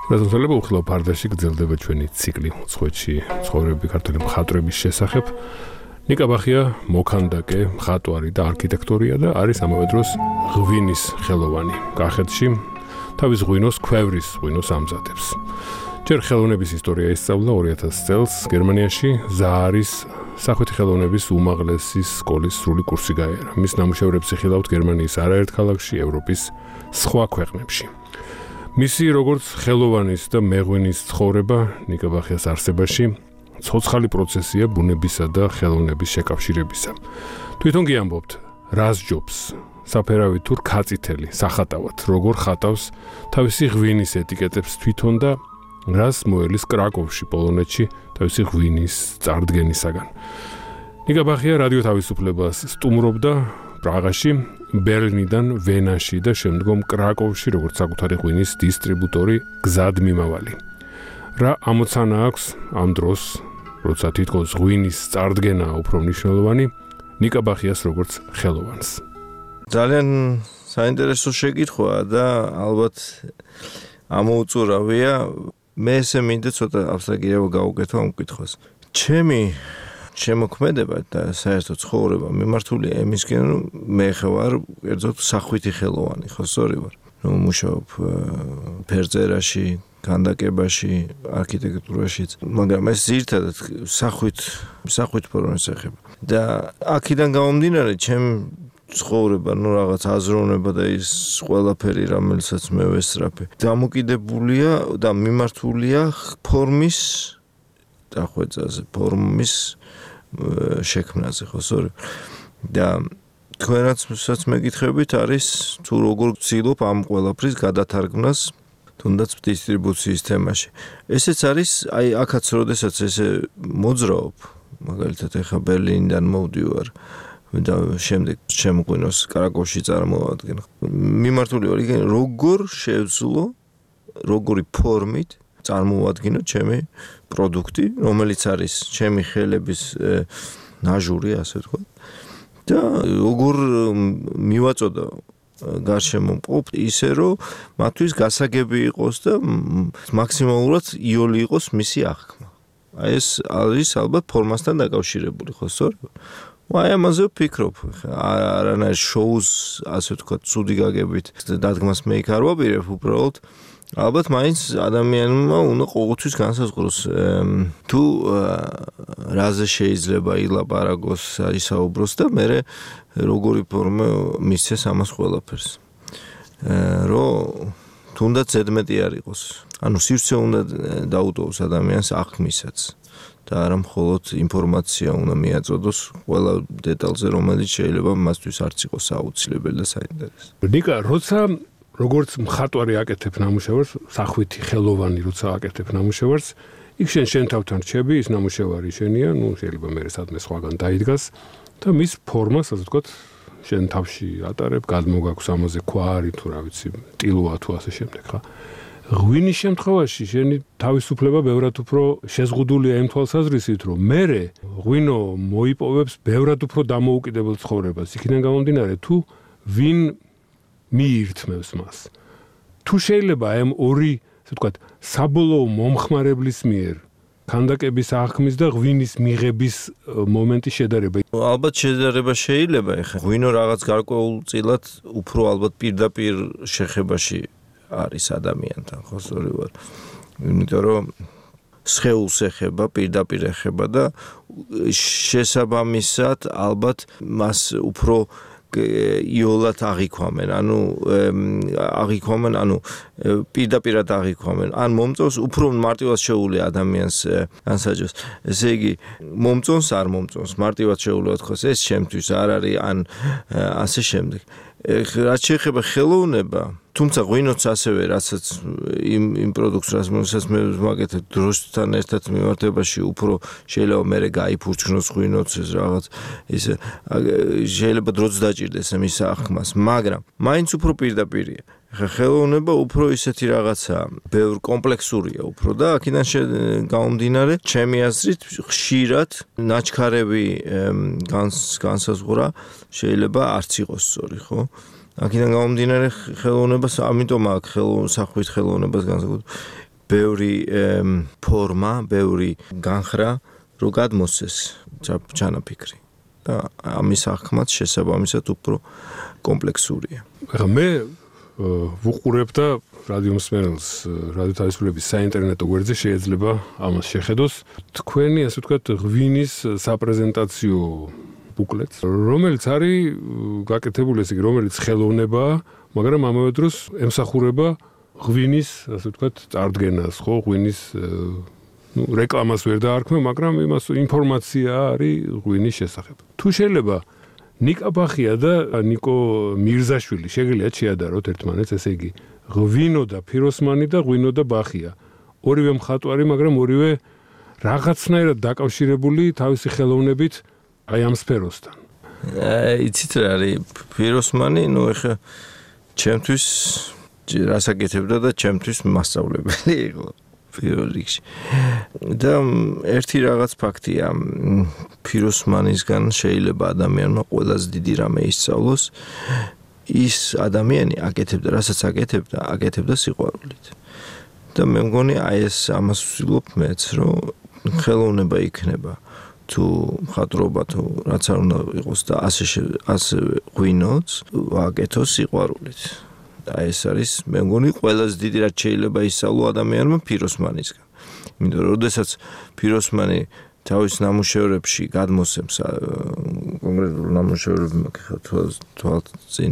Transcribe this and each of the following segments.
რაზმსალება უხილავ ფარდაში გრძელდება ჩვენი ციკლი უცხოეთში ცხოვრები ქართული მხატვრების შესახებ. ნიკა ბახია მოქანდაკე, მხატვარი და არქიტექტორია და არის ამავე დროს ღვინის ხელოვანი. კახეთში თავის ღვინოს ქვევრის ღვინოს ამზადებს. ჯერ ხელოვნების ისტორია ისწავლა 2000 წელს გერმანიაში ზაარის სახვითი ხელოვნების უმაღლესი სკოლის სრული კურსი გაიარა. მის ნამუშევრებს იხილავთ გერმანიის არაერთ ქალაქში, ევროპის სხვა ქვეყნებში. მისი როგორც ხელოვანის და მეღვინის ცხოვრება ნიკა ბახიას არსებაში ცოცხალი პროცესია ბუნებისა და ხელოვნების შეკავშირებისა. თვითონ კი ამბობთ, რას ჯობს საფერავით თუ რქაწითელი სახატავად, როგორ ხატავს თავისი ღვინის ეტიკეტებს თვითონ და რას მოელის კრაკოვში, პოლონეთში თავისი ღვინის წარდგენისაგან. ნიკა ბახია რადიო თავისუფლებას სტუმრობდა პრაღაში, ბერლინიდან ვენაში და შემდგომ კრაკოვში, როგორც საკუთარი ღვინის დისტრიბუტორი, გზად მიმავალი. რა ამოცანა აქვს ამ დროს, როცა თითქოს ღვინის წარდგენაა უფრო მნიშვნელოვანი, ნიკა ბახიას როგორც ხელოვანს. ძალიან საინტერესო შეკითხვაა და ალბათ ამოუწურავია. მე ესე მინდა ცოტა აბსტრაგირება გავუკეთო ამ კითხვას. ჩემი შემოქმედება და საერთო ცხოვრება მიმართულია იმისკენ, რომ მე ხარ კერძოდ სახვითი ხელოვანი, ხო სწორი ვარ. რომ მუშაობ ფერწერაში, ქანდაკებაში, არქიტექტურაშიც, მაგრამ ეს ძირითადად სახვით ფორმას ეხება. და აქედან გამომდინარე, ჩემ ცხოვრება, რაღაც აზროვნება და ის ყველაფერი, რომელსაც მე ვესწრაფე, დამოკიდებულია და მიმართულია ფორმის დახვეწაზე, ფორმის შექმნაზე, ხო სწორი? და თქვენაც მეკითხებით არის თუ როგორ ვცდილობ ამ ყველაფრის გადათარგმნას თუნდაც დისტრიბუციის თემაში. ესეც არის, აი აქაც როდესაც ესე მოძრაობ, მაგალითად ეხა ბერლინიდან მოვდივარ და შემდეგ ჩემ ღვინოს კრაკოვში წარმოვადგენ. მიმართული ვარ იქ როგორ შევძლო, როგორი ფორმით წარმოვადგინო ჩემი პროდუქტი, რომელიც არის ჩემი ხელების ნაჟური, ასე ვთქვათ. და როგორ მივაწოდა გარშემო მყოფ ისე, რომ მათთვის გასაგები იყოს და მაქსიმალურად იოლი იყოს მისი აღქმა. აი ეს არის ალბათ ფორმასთან დაკავშირებული, ხო სწორი? აი ამაზე ვფიქრობ. არანაირ შოუს, ასე ვთქვათ, ცუდი გაგებით დადგმას მე იქ არ ვაპირებ, უბრალოდ ალბათ მაინც ადამიანმა უნდა ყოველთვის განსაზღვროს თუ რაზე შეიძლება ილაპარაკოს, ისაუბროს და მე როგორი ფორმა მისცეს ამას ყველაფერს. რომ თუნდაც ზედმეტი არ იყოს. ანუ სივრცე უნდა დაუტოვოს ადამიანს აღქმისაც და არა მხოლოდ ინფორმაცია უნდა მიაწოდოს ყველა დეტალზე, რომელიც შეიძლება მასთვის არც იყოს აუცილებელი და საინტერესო. ნიკა, როცა როგორც მხატვარი აკეთებ ნამუშევარს, სახვითი ხელოვანი როცა აკეთებ ნამუშევარს, იქ შენ თავთან რჩები, ის ნამუშევარი შენია, შეიძლება მე სადმე სხვაგან დაიდგას და მის ფორმას, ასე ვთქვათ, შენ თავში ატარებ, გადმოგაქვს ამაზე ქვარი თუ რა ვიცი, ტილოა თუ ასე შემდეგ, ხა. ღვინის შემთხვევაში შენი თავისუფლება ბევრად უფრო შეზღუდულია იმ თვალსაზრისით, რომ მე ღვინო მოიპოვებს ბევრად უფრო დამოუკიდებელ ცხოვრებას. იქიდან გამომდინარე, თუ ვინ მიირთმევს მას. თუ შეიძლება ამ ორი, ასე ვთქვათ, საბოლოო მომხმარებლის მიერ ქანდაკების აღქმის და ღვინის მიღების მომენტი შედარება. ალბათ შედარება შეიძლება, ეხლა ღვინო რაღაც გარკვეულწილად უფრო ალბათ პირდაპირ შეხებაში არის ადამიანთან, ხო სწორი ვარ. იმიტომ რომ სხეულს ეხება, პირდაპირ ეხება და შესაბამისად ალბათ მას უფრო იოლად აღიქვამენ, ანუ პირდაპირად აღიქვამენ. ან მომწონს უფრო მარტივად შეუძლია ადამიანს განსაჯოს. ესე იგი, მომწონს, არ მომწონს, მარტივად შეუძლია თქოს, ეს შემთთვის არ არის, ან ასე შემდეგ. რაც შეეხება ხელოვნება, თუმცა ღვინოც ასევე, რასაც იმ პროდუქტს, რასაც მე ვაკეთებ დროსთან ერთად მიმართებაში, უფრო შეიძლება მე გაიფურჩნოს ღვინოც ეს რაღაც, ისე შეიძლება დროც დაჭირდეს მის აღქმას, მაგრამ მაინც უფრო პირდაპირია. ხელოვნება უფრო ისეთი რაღაცაა, ბევრ კომპლექსურია უფრო და აქედან გამომდინარე, ჩემი აზრით, ხშირად ნაჩქარევი განსაზღვრა შეიძლება არც იყოს სწორი, ხო? აქედან გამომდინარე ხელოვნებას, ამიტომ აქ სახვით ხელოვნებას განსაზღვრა. ბევრი ფორმა, ბევრი განხრა რო გადმოსცეს ჩანაფიქრი. და ამის აღქმაც შესაბამისად უფრო კომპლექსურია. ახლა მე ვუყურებ და რადიო მსმენელს რადიო თავისუფლების საინტერნეტო გვერდზე შეიძლება ამას შეხედოს თქვენი ასე ვთქვათ ღვინის საპრეზენტაციო ბუკლეტს, რომელიც არის გაკეთებული ესე იგი, რომელიც ხელოვნებაა, მაგრამ ამავე დროს ემსახურება ღვინის, ასე ვთქვათ, წარდგენას, ხო, ღვინის რეკლამას ვერ დაარქმევ, მაგრამ იმას ინფორმაცია არის ღვინის შესახებ. თუ შეიძლება ნიკა ბახია და ნიკო მირზაშვილი შეგიძლიათ შეადაროთ ერთმანეთს, ესე იგი, ღვინო და ფიროსმანი და ღვინო და ბახია. ორივე მხატვარი, მაგრამ ორივე რაღაცნაირად დაკავშირებული თავისი ხელოვნებით აი ამ სფეროსთან. იცით რა არის ფიროსმანი, ეხა ჩემთვის რასაკეთებდა და ჩემთვის მასწავლებელი იყო პირველ რიგში. და ერთი რაღაც ფაქტია, ფიროსმანისგან შეიძლება ადამიანმა ყველაზე დიდი რამე ისწავლოს, ის ადამიანი აკეთებდა, რასაც აკეთებდა სიყვარულით. და მე მგონი აი ეს ამას ვცდილობ მეც, რომ ხელოვნება იქნება. თუ მხატვრობა თუ რაც არ უნდა იყოს და ასე ღვინოც ვაკეთოს სიყვარულით. აი ეს არის მე მგონი ყველაზე დიდი რაც შეიძლება ისწავლო ადამიანმა ფიროსმანისგან. იმიტომ რომ შესაძაც ფიროსმანი თავის ნამუშევრებში გადმოსცემს კონკრეტულ ნამუშევრებში თვალწინ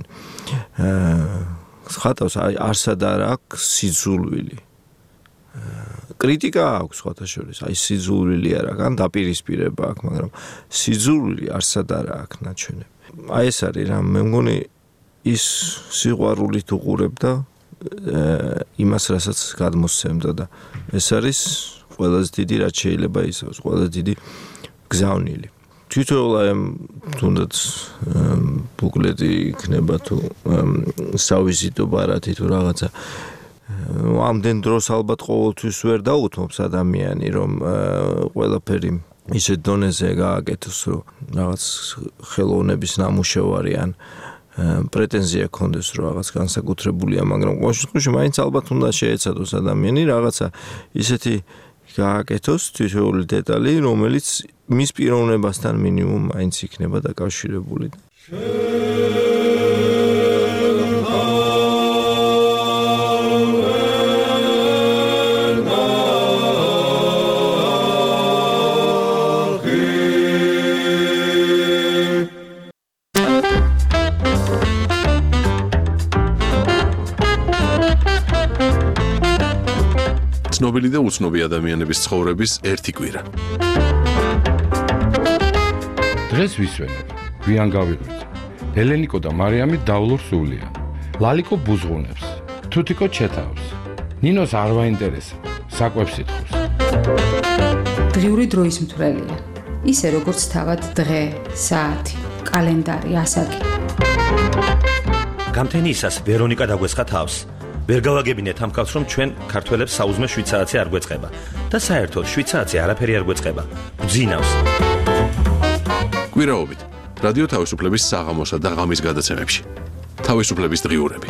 ხატავს არსად არ აქვს სიძულვილი. კრიტიკა აქვს სხვათა შორის, აი სიძულვილი არ აქვს, ან დაპირისპირება აქვს, მაგრამ სიძულვილი არსად არ აქვს ნაჩვენები. აი ეს არის რა, მე მგონი ის სიყვარულით უყურებდა იმას, რასაც გადმოსცემდა და ეს არის ყველაზე დიდი რაც შეიძლება ისწავლოს, ყველაზე დიდი გზავნილი. თვითონ აი თუნდაც ბუკლეტი იქნება თუ სავიზიტო ბარათი თუ რაღაცა ამდენ დროს ალბათ ყოველთვის ვერ დაუთმობს ადამიანი, რომ ყველაფერი ისეთ დონეზე გააკეთოს, რომ რაღაც ხელოვნების ნამუშევარი ან პრეტენზია ქონდეს, რომ რაღაც განსაკუთრებულია, მაგრამ ყოველ შემთხვევაში მაინც ალბათ უნდა შეეცადოს ადამიანი რაღაცა ისეთი გააკეთოს თითოეული დეტალი, რომელიც მის პიროვნებასთან მინიმუმ მაინც იქნება დაკავშირებული. ცნობილი და უცნობი ადამიანების ცხოვრების ერთი კვირა. დღეს ვისვენებ, გვიან გავიღვიძე. ელენიკო და მარიამი დავლურ სულიან. ლალიკო ბუზღუნებს, თუთიკო ჩეთავს. ნინოს არ ვაინტერესებს, საკვებს ითხოვს. დღიური დროის მთვრელია. ისე როგორც თავად დღე, საათი, კალენდარი, ასაკი. გამთენიისას ვერონიკა დაგვესხა თავს. ვერ გავაგებინეთ ამ კაცს, რომ ჩვენ ქართველებს საუზმე 7 საათი არ გვეწყება და საერთოდ 7 საათი არაფერი არ გვეწყება. გძინავს. კვირაობით რადიო თავისუფლების საღამოსა და ღამის გადაცემებში. თავისუფლების დღიურები.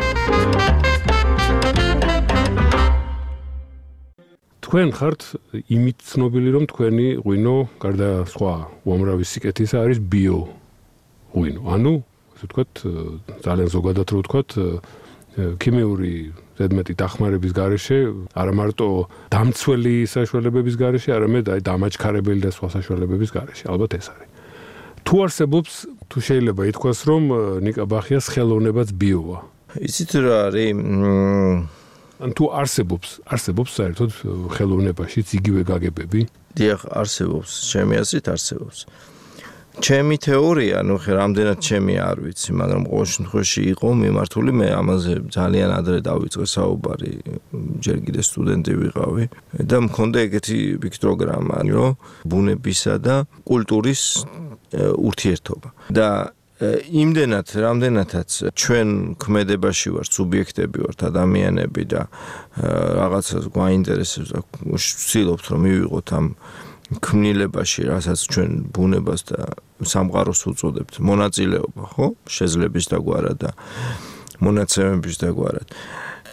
თქვენ ხართ იმით ცნობილი, რომ თქვენი ღვინო გარდა სხვა უამრავი სიკეთისა არის ბიო ღვინო. ანუ ასე ვთქვათ, ძალიან ზოგადად რო ვთქვათ, ქიმიური ზედმეტი დახმარების გარეშე, არა მარტო დამცველი საშუალებების გარეშე, არამედ აი დამაჩქარებელი და სხვა საშუალებების გარეშე. ალბათ ეს არის. თუ არსებობს, თუ შეიძლება ითქვას, რომ ნიკა ბახიას ხელოვნებაც ბიოა. იცით რა არის? ან თუ არსებობს საერთოდ ხელოვნებაშიც იგივე გაგებები? დიახ, არსებობს, ჩემი აზრით არსებობს. ჩემი თეორია, რამდენად ჩემი არ ვიცი, მაგრამ ყოველ შემთხვევაში იყო მიმართული, მე ამაზე ძალიან ადრე დავიწყე საუბარი, ჯერ კიდე სტუდენტი ვიყავი და მქონდა ეგეთი პიქტოგრამა, რომ ბუნებისა და კულტურის ურთიერთობა. და იმდენად, რამდენადაც ჩვენ ქმედებაში ვართ, სუბიექტები ვართ, ადამიანები და რაღაცას გვაინტერესებს და ვცდილობთ, რომ მივიღოთ ამ ქმნილებაში, რასაც ჩვენ ბუნებას და სამყაროს უწოდებთ, მონაწილეობა, ხო? შეძლების დაგვარად და მონაცემების დაგვარად.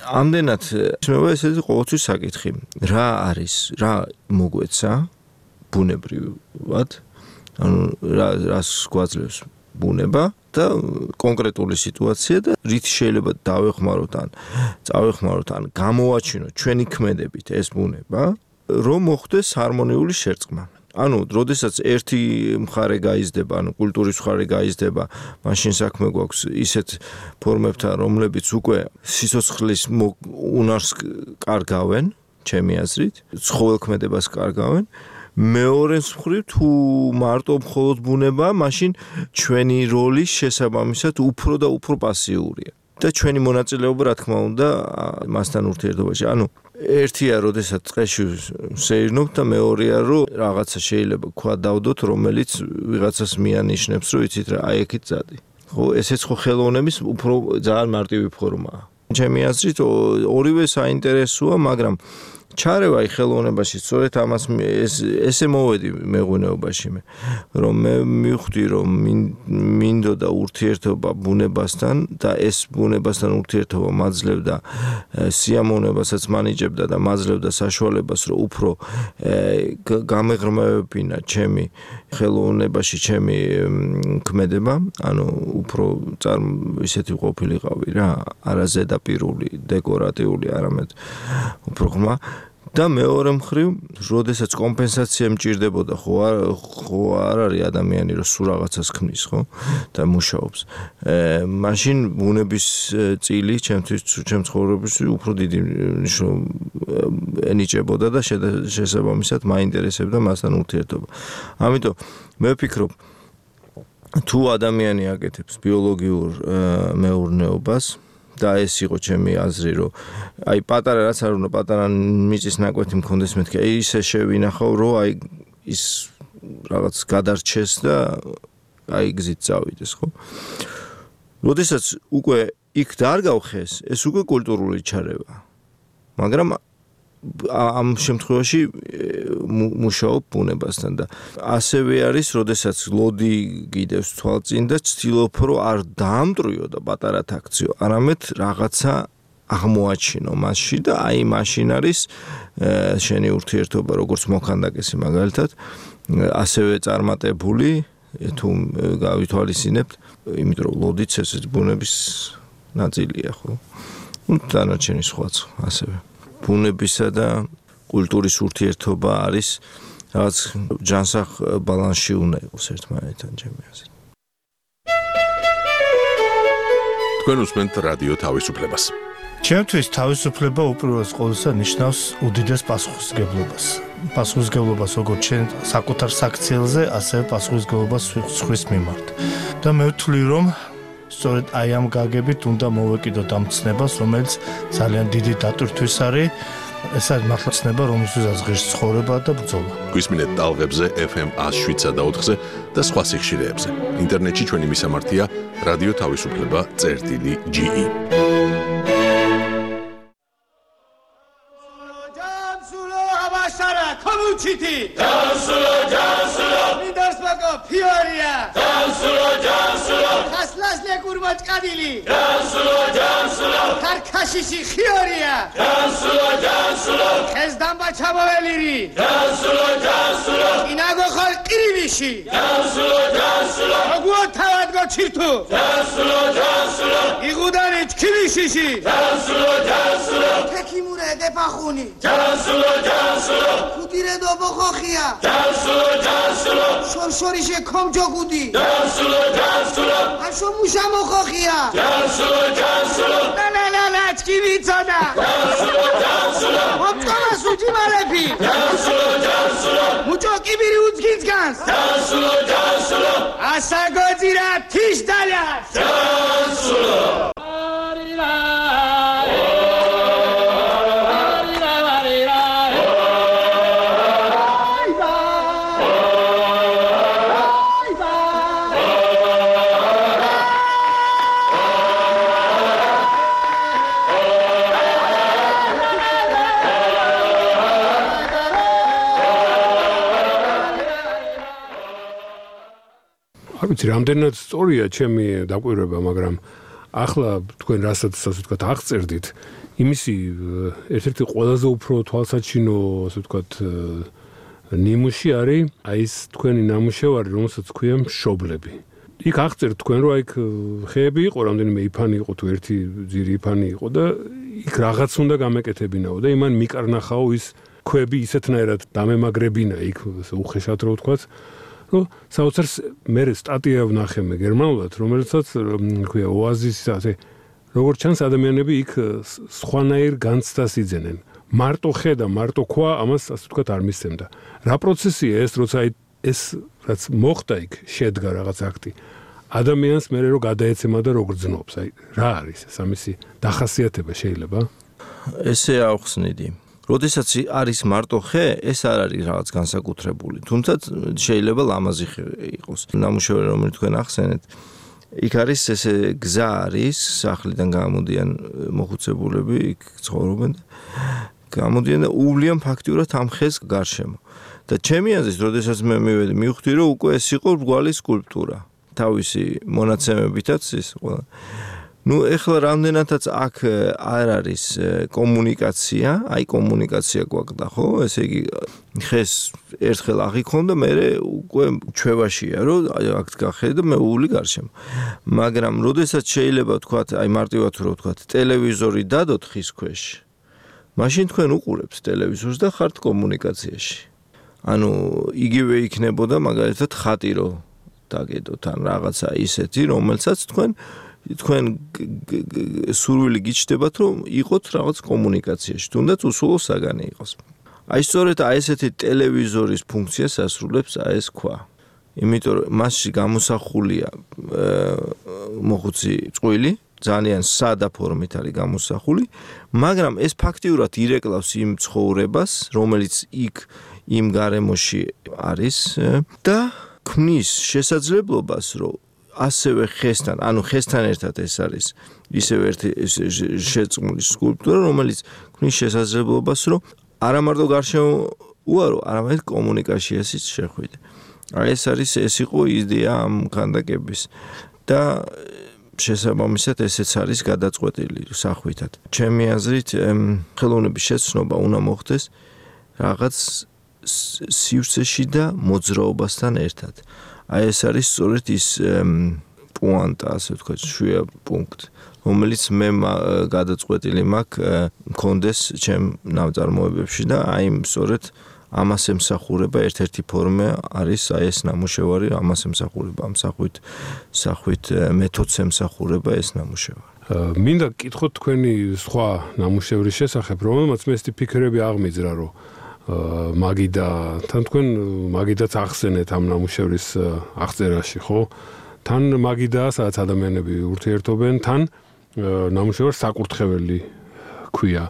ამდენად ისმევა ესეთი ყოველთვის საკითხი. რა არის, რა მოგვეცა ბუნებრივად, ანუ რას გვაძლევს ბუნება და კონკრეტული სიტუაცია და რით შეიძლება დავეხმაროთ ან წავეხმაროთ ან გამოვაჩინოთ ჩვენი ქმედებით ეს ბუნება, რომ მოხდეს ჰარმონიული შერწყმა. ანუ, როდესაც ერთი მხარე გაიზრდება, ანუ კულტურის მხარე გაიზრდება, მაშინ საქმე გვაქვს ისეთ ფორმებთან, რომლებიც უკვე სიცოცხლის უნარს კარგავენ, ჩემი აზრით, ცხოველქმედებას კარგავენ. მეორეს მხრივ თუ მარტო მხოლოდ ბუნება, მაშინ ჩვენი როლის შესაბამისად უფრო და უფრო პასიურია. და ჩვენი მონაწილეობა, რა თქმა უნდა, მასთან ურთიერთობაში. ანუ ერთია, როდესაც წეში შეირნობთ და მეორეა, რომ რაღაცა შეიძლება თქვა დავდოთ, რომელიც ვიღაცას მიანიშნებს, რომ იცით რა, აი ეკით წადი. ხო, ესეც ხო ხელოვნების უფრო ძალიან მარტივი ფორმაა. ჩემი აზრით, ორივე საინტერესოა, მაგრამ ჩარევა ხელოვნებაში, სწორედ ამას ესე მოვედი მეღვინეობაში მე, რომ მე მივხვდი, რომ მინდოდა ურთიერთობა ბუნებასთან და ეს ბუნებასთან ურთიერთობა მაძლევდა სიამოვნებასაც მანიჭებდა და მაძლევდა საშუალებას, რომ უფრო გამეღრმავებინა ჩემი ხელოვნებაში ჩემი ქმედება, ანუ უფრო ისეთი ყოფილიყავი რა, არა ზედაპირული, დეკორატიული, არამედ უფრო ღრმა. და მეორე მხრივ, როდესაც კომპენსაცია მჭირდებოდა, ხო არ არის ადამიანი, რომ სულ რაღაცას ქმნის, ხო? და მუშაობს. მაშინ ბუნების წილი ჩემთვის, ჩემ ცხოვრებაში უფრო დიდი ენიჭებოდა და შესაბამისად მაინტერესებდა მასთან ურთიერთობა. ამიტომ მე ვფიქრობ, თუ ადამიანი აკეთებს ბიოლოგიურ მეურნეობას და ეს იყო ჩემი აზრი, რომ აი პატარა რაც არ უნდა პატარა მიწის ნაკვეთი მქონდეს მეთქე, ისე შევინახავ, რომ აი ის რაღაც გადარჩეს და აი გზით წავიდეს, ხო? როდესაც უკვე იქ დარგავხეს, ეს უკვე კულტურული ჩარევა. მაგრამ ამ შემთხვევაში მუშაობ ბუნებასთან და ასევე არის, როდესაც ლოდი გიდევს თვალწინ და ცდილობ, რომ არ დაამტრიო და პატარა აქციო, არამედ რაღაცა აღმოაჩინო მასში და აი მაშინ არის შენი ურთიერთობა, როგორც მოქანდაკესი მაგალითად, ასევე წარმატებული, თუ გავითვალისწინებთ, იმიტომ რომ ლოდიც ეს ბუნების ნაწილია, ხო? დანარჩენი სხვაც ასევე. ბუნებისა და კულტურის ურთიერთობა არის რაღაც ჯანსაღ ბალანსში უნდა იყოს ერთმანეთთან, ჩემი აზრით. თქვენ უსმენთ რადიო თავისუფლებას. ჩემთვის თავისუფლება უპირველეს ყოვლისა ნიშნავს უდიდეს პასუხისმგებლობას. პასუხისმგებლობას როგორც ჩვენ საკუთარ საქციელზე, ასევე პასუხისმგებლობას სხვის მიმართ. და მე ვთვლი, რომ სწორედ აი ამ გაგებით უნდა მოვეკიდოთ ამ ცნებას, რომელიც ძალიან დიდი დატვირთვის არის. ეს არის მართლა ცნება, რომელსაც ღირს ცხოვრება და ბრძოლა. გვისმინეთ ტალღებზე FM 107.4-ზე და სხვა სიხშირეებზე. ინტერნეტში ჩვენი მისამართია რადიო თავისუფლება.ge. Komuchiti Jansulo Mindarsbako Fioria Jansulo Khaslasle Kurmachkadili Jansulo Karkashishi Fioria Jansulo Kezdamba Chamoveliri Jansulo Inago Khalqirivishi Jansulo Oguo Tavadgo Chirtu Jansulo Igudani Chkivishishi Jansulo Tekimure Depakhuni Jansulo Kudire dobo khokhia Jansulo Shorshorishi komjogudi Jansulo Asho mushamo khokhia Jansulo La chkivitsona Jansulo Opkoma suji malepi Jansulo Mucho kibiri udzgitsgans Jansulo Asagodzira tishdalas Jansulo არ ვიცი, რამდენად სწორია ჩემი დაკვირვება, მაგრამ ახლა თქვენ რასაც ასე ვთქვათ აღწერდით, იმისი ერთ-ერთი ყველაზე უფრო თვალსაჩინო, ასე ვთქვათ, ნიმუში არის აი ეს თქვენი ნამუშევარი, რომელსაც ქვია მშობლები. იქ აღწერთ თქვენ, რომ აი ხეები იყო, რამდენიმე იფანი იყო თუ ერთი ძირი იფანი იყო და იქ რაღაც უნდა გამეკეთებინაო და იმან მიკარნახაო ის ქვები ისეთნაირად დამემაგრებინა იქ უხეშად რო ვთქვათ, რომ საოცარ მე სტატია ვნახე მე გერმანულად, რომელსაც ქვია ოაზისის ასე როგორც ჩანს ადამიანები იქ სხვანაირ განცდას იძენენ. მარტო ხე და მარტო ქვა ამას ასე ვთქვათ არ მისცემდა. რა პროცესია ეს, როცა ეს რაც მოხდა იქ შედგა რაღაც აქტი. ადამიანს მე რო გადაეცემა და რო გრძნობს. აი რა არის ეს ამისი დახასიათება შეიძლება? ესე ავხსნიდი. როდესაც არის მარტო ხე, ეს არ არის რაღაც განსაკუთრებული. თუმცა შეიძლება ლამაზი ხე იყოს. ნამუშევარი რომელიც თქვენ ახსენეთ, იქ არის ესე გზა არის, სახლიდან გამოდიან მოხუცებულები, იქ ცხოვრობენ. გამოდიან და უვლიან ფაქტიურად ამ ხეს გარშემო. და ჩემი აზრით, როდესაც მე მივედი, მივხვდი, რომ უკვე ეს იყო რგვალი სკულპტურა. თავისი მონაცემებითაც ის ყველა. ნუ ეხლა რამდენადაც აქ არ არის კომუნიკაცია, აი კომუნიკაცია გვაქვს ხო? ესე იგი ხეს ერთხელ აღიქონ და მე უკვე ჩვევაშია, რომ აქ გახედა და მე უვლი გარშემო. მაგრამ როდესაც შეიძლება თქვათ, აი მარტივად რო ვთქვათ, ტელევიზორი დადოთ ხის ქვეშ. მაშინ თქვენ უყურებთ ტელევიზორს და ხართ კომუნიკაციაში. ანუ იგივე იქნებოდა მაგალითად ხატი რო დაგედოთ ან რაღაცა ისეთი, რომელსაც თქვენ სურვილი გიჩნდებათ, რომ იყოთ რაღაც კომუნიკაციაში, თუნდაც უსულო საგანი იყოს. აი სწორედ აი ესეთი ტელევიზორის ფუნქციას ასრულებს აი ეს ქვა. იმიტომ რომ მასში გამოსახულია მოხუცი წყვილი, ძალიან სადა ფორმით არის გამოსახული, მაგრამ ეს ფაქტიურად ირეკლავს იმ ცხოვრებას, რომელიც იქ იმ გარემოში არის და ქმნის შესაძლებლობას, რომ ასევე ხესთან, ანუ ხესთან ერთად ეს არის ისევ ერთი შეწყმული სკულპტურა, რომელიც ქმნის შესაძლებლობას, რომ არა მარტო გარშემო უარო, არამედ კომუნიკაციაშიც შეხვიდე. აი ეს იყო იდეა ამ ქანდაკების და შესაბამისად ესეც არის გადაწყვეტილი სახვითად. ჩემი აზრით, ხელოვნების შეცნობა უნდა მოხდეს რაღაც სივრცეში და მოძრაობასთან ერთად. აი ეს არის სწორედ ის პუანტა, ასე ვთქვათ, შვია პუნქტი, რომელიც მე გადაწყვეტილი მაქვს მქონდეს ჩემ ნაწარმოებებში და აი სწორედ ამას ემსახურება ერთ-ერთი ფორმა არის აი ეს ნამუშევარი, ამას ემსახურება, ამ სახვით მეთოდს ემსახურება ეს ნამუშევარი. მინდა გკითხოთ თქვენი სხვა ნამუშევრის შესახებ, რომელმაც მე ესეთი ფიქრები აღმიძრა, რომ მაგიდათან თქვენ მაგიდაც ახსენეთ ამ ნამუშევრის აღწერაში, ხო? თან მაგიდაა, სადაც ადამიანები ურთიერთობენ, თან ნამუშევარს საკურთხეველი ქვია.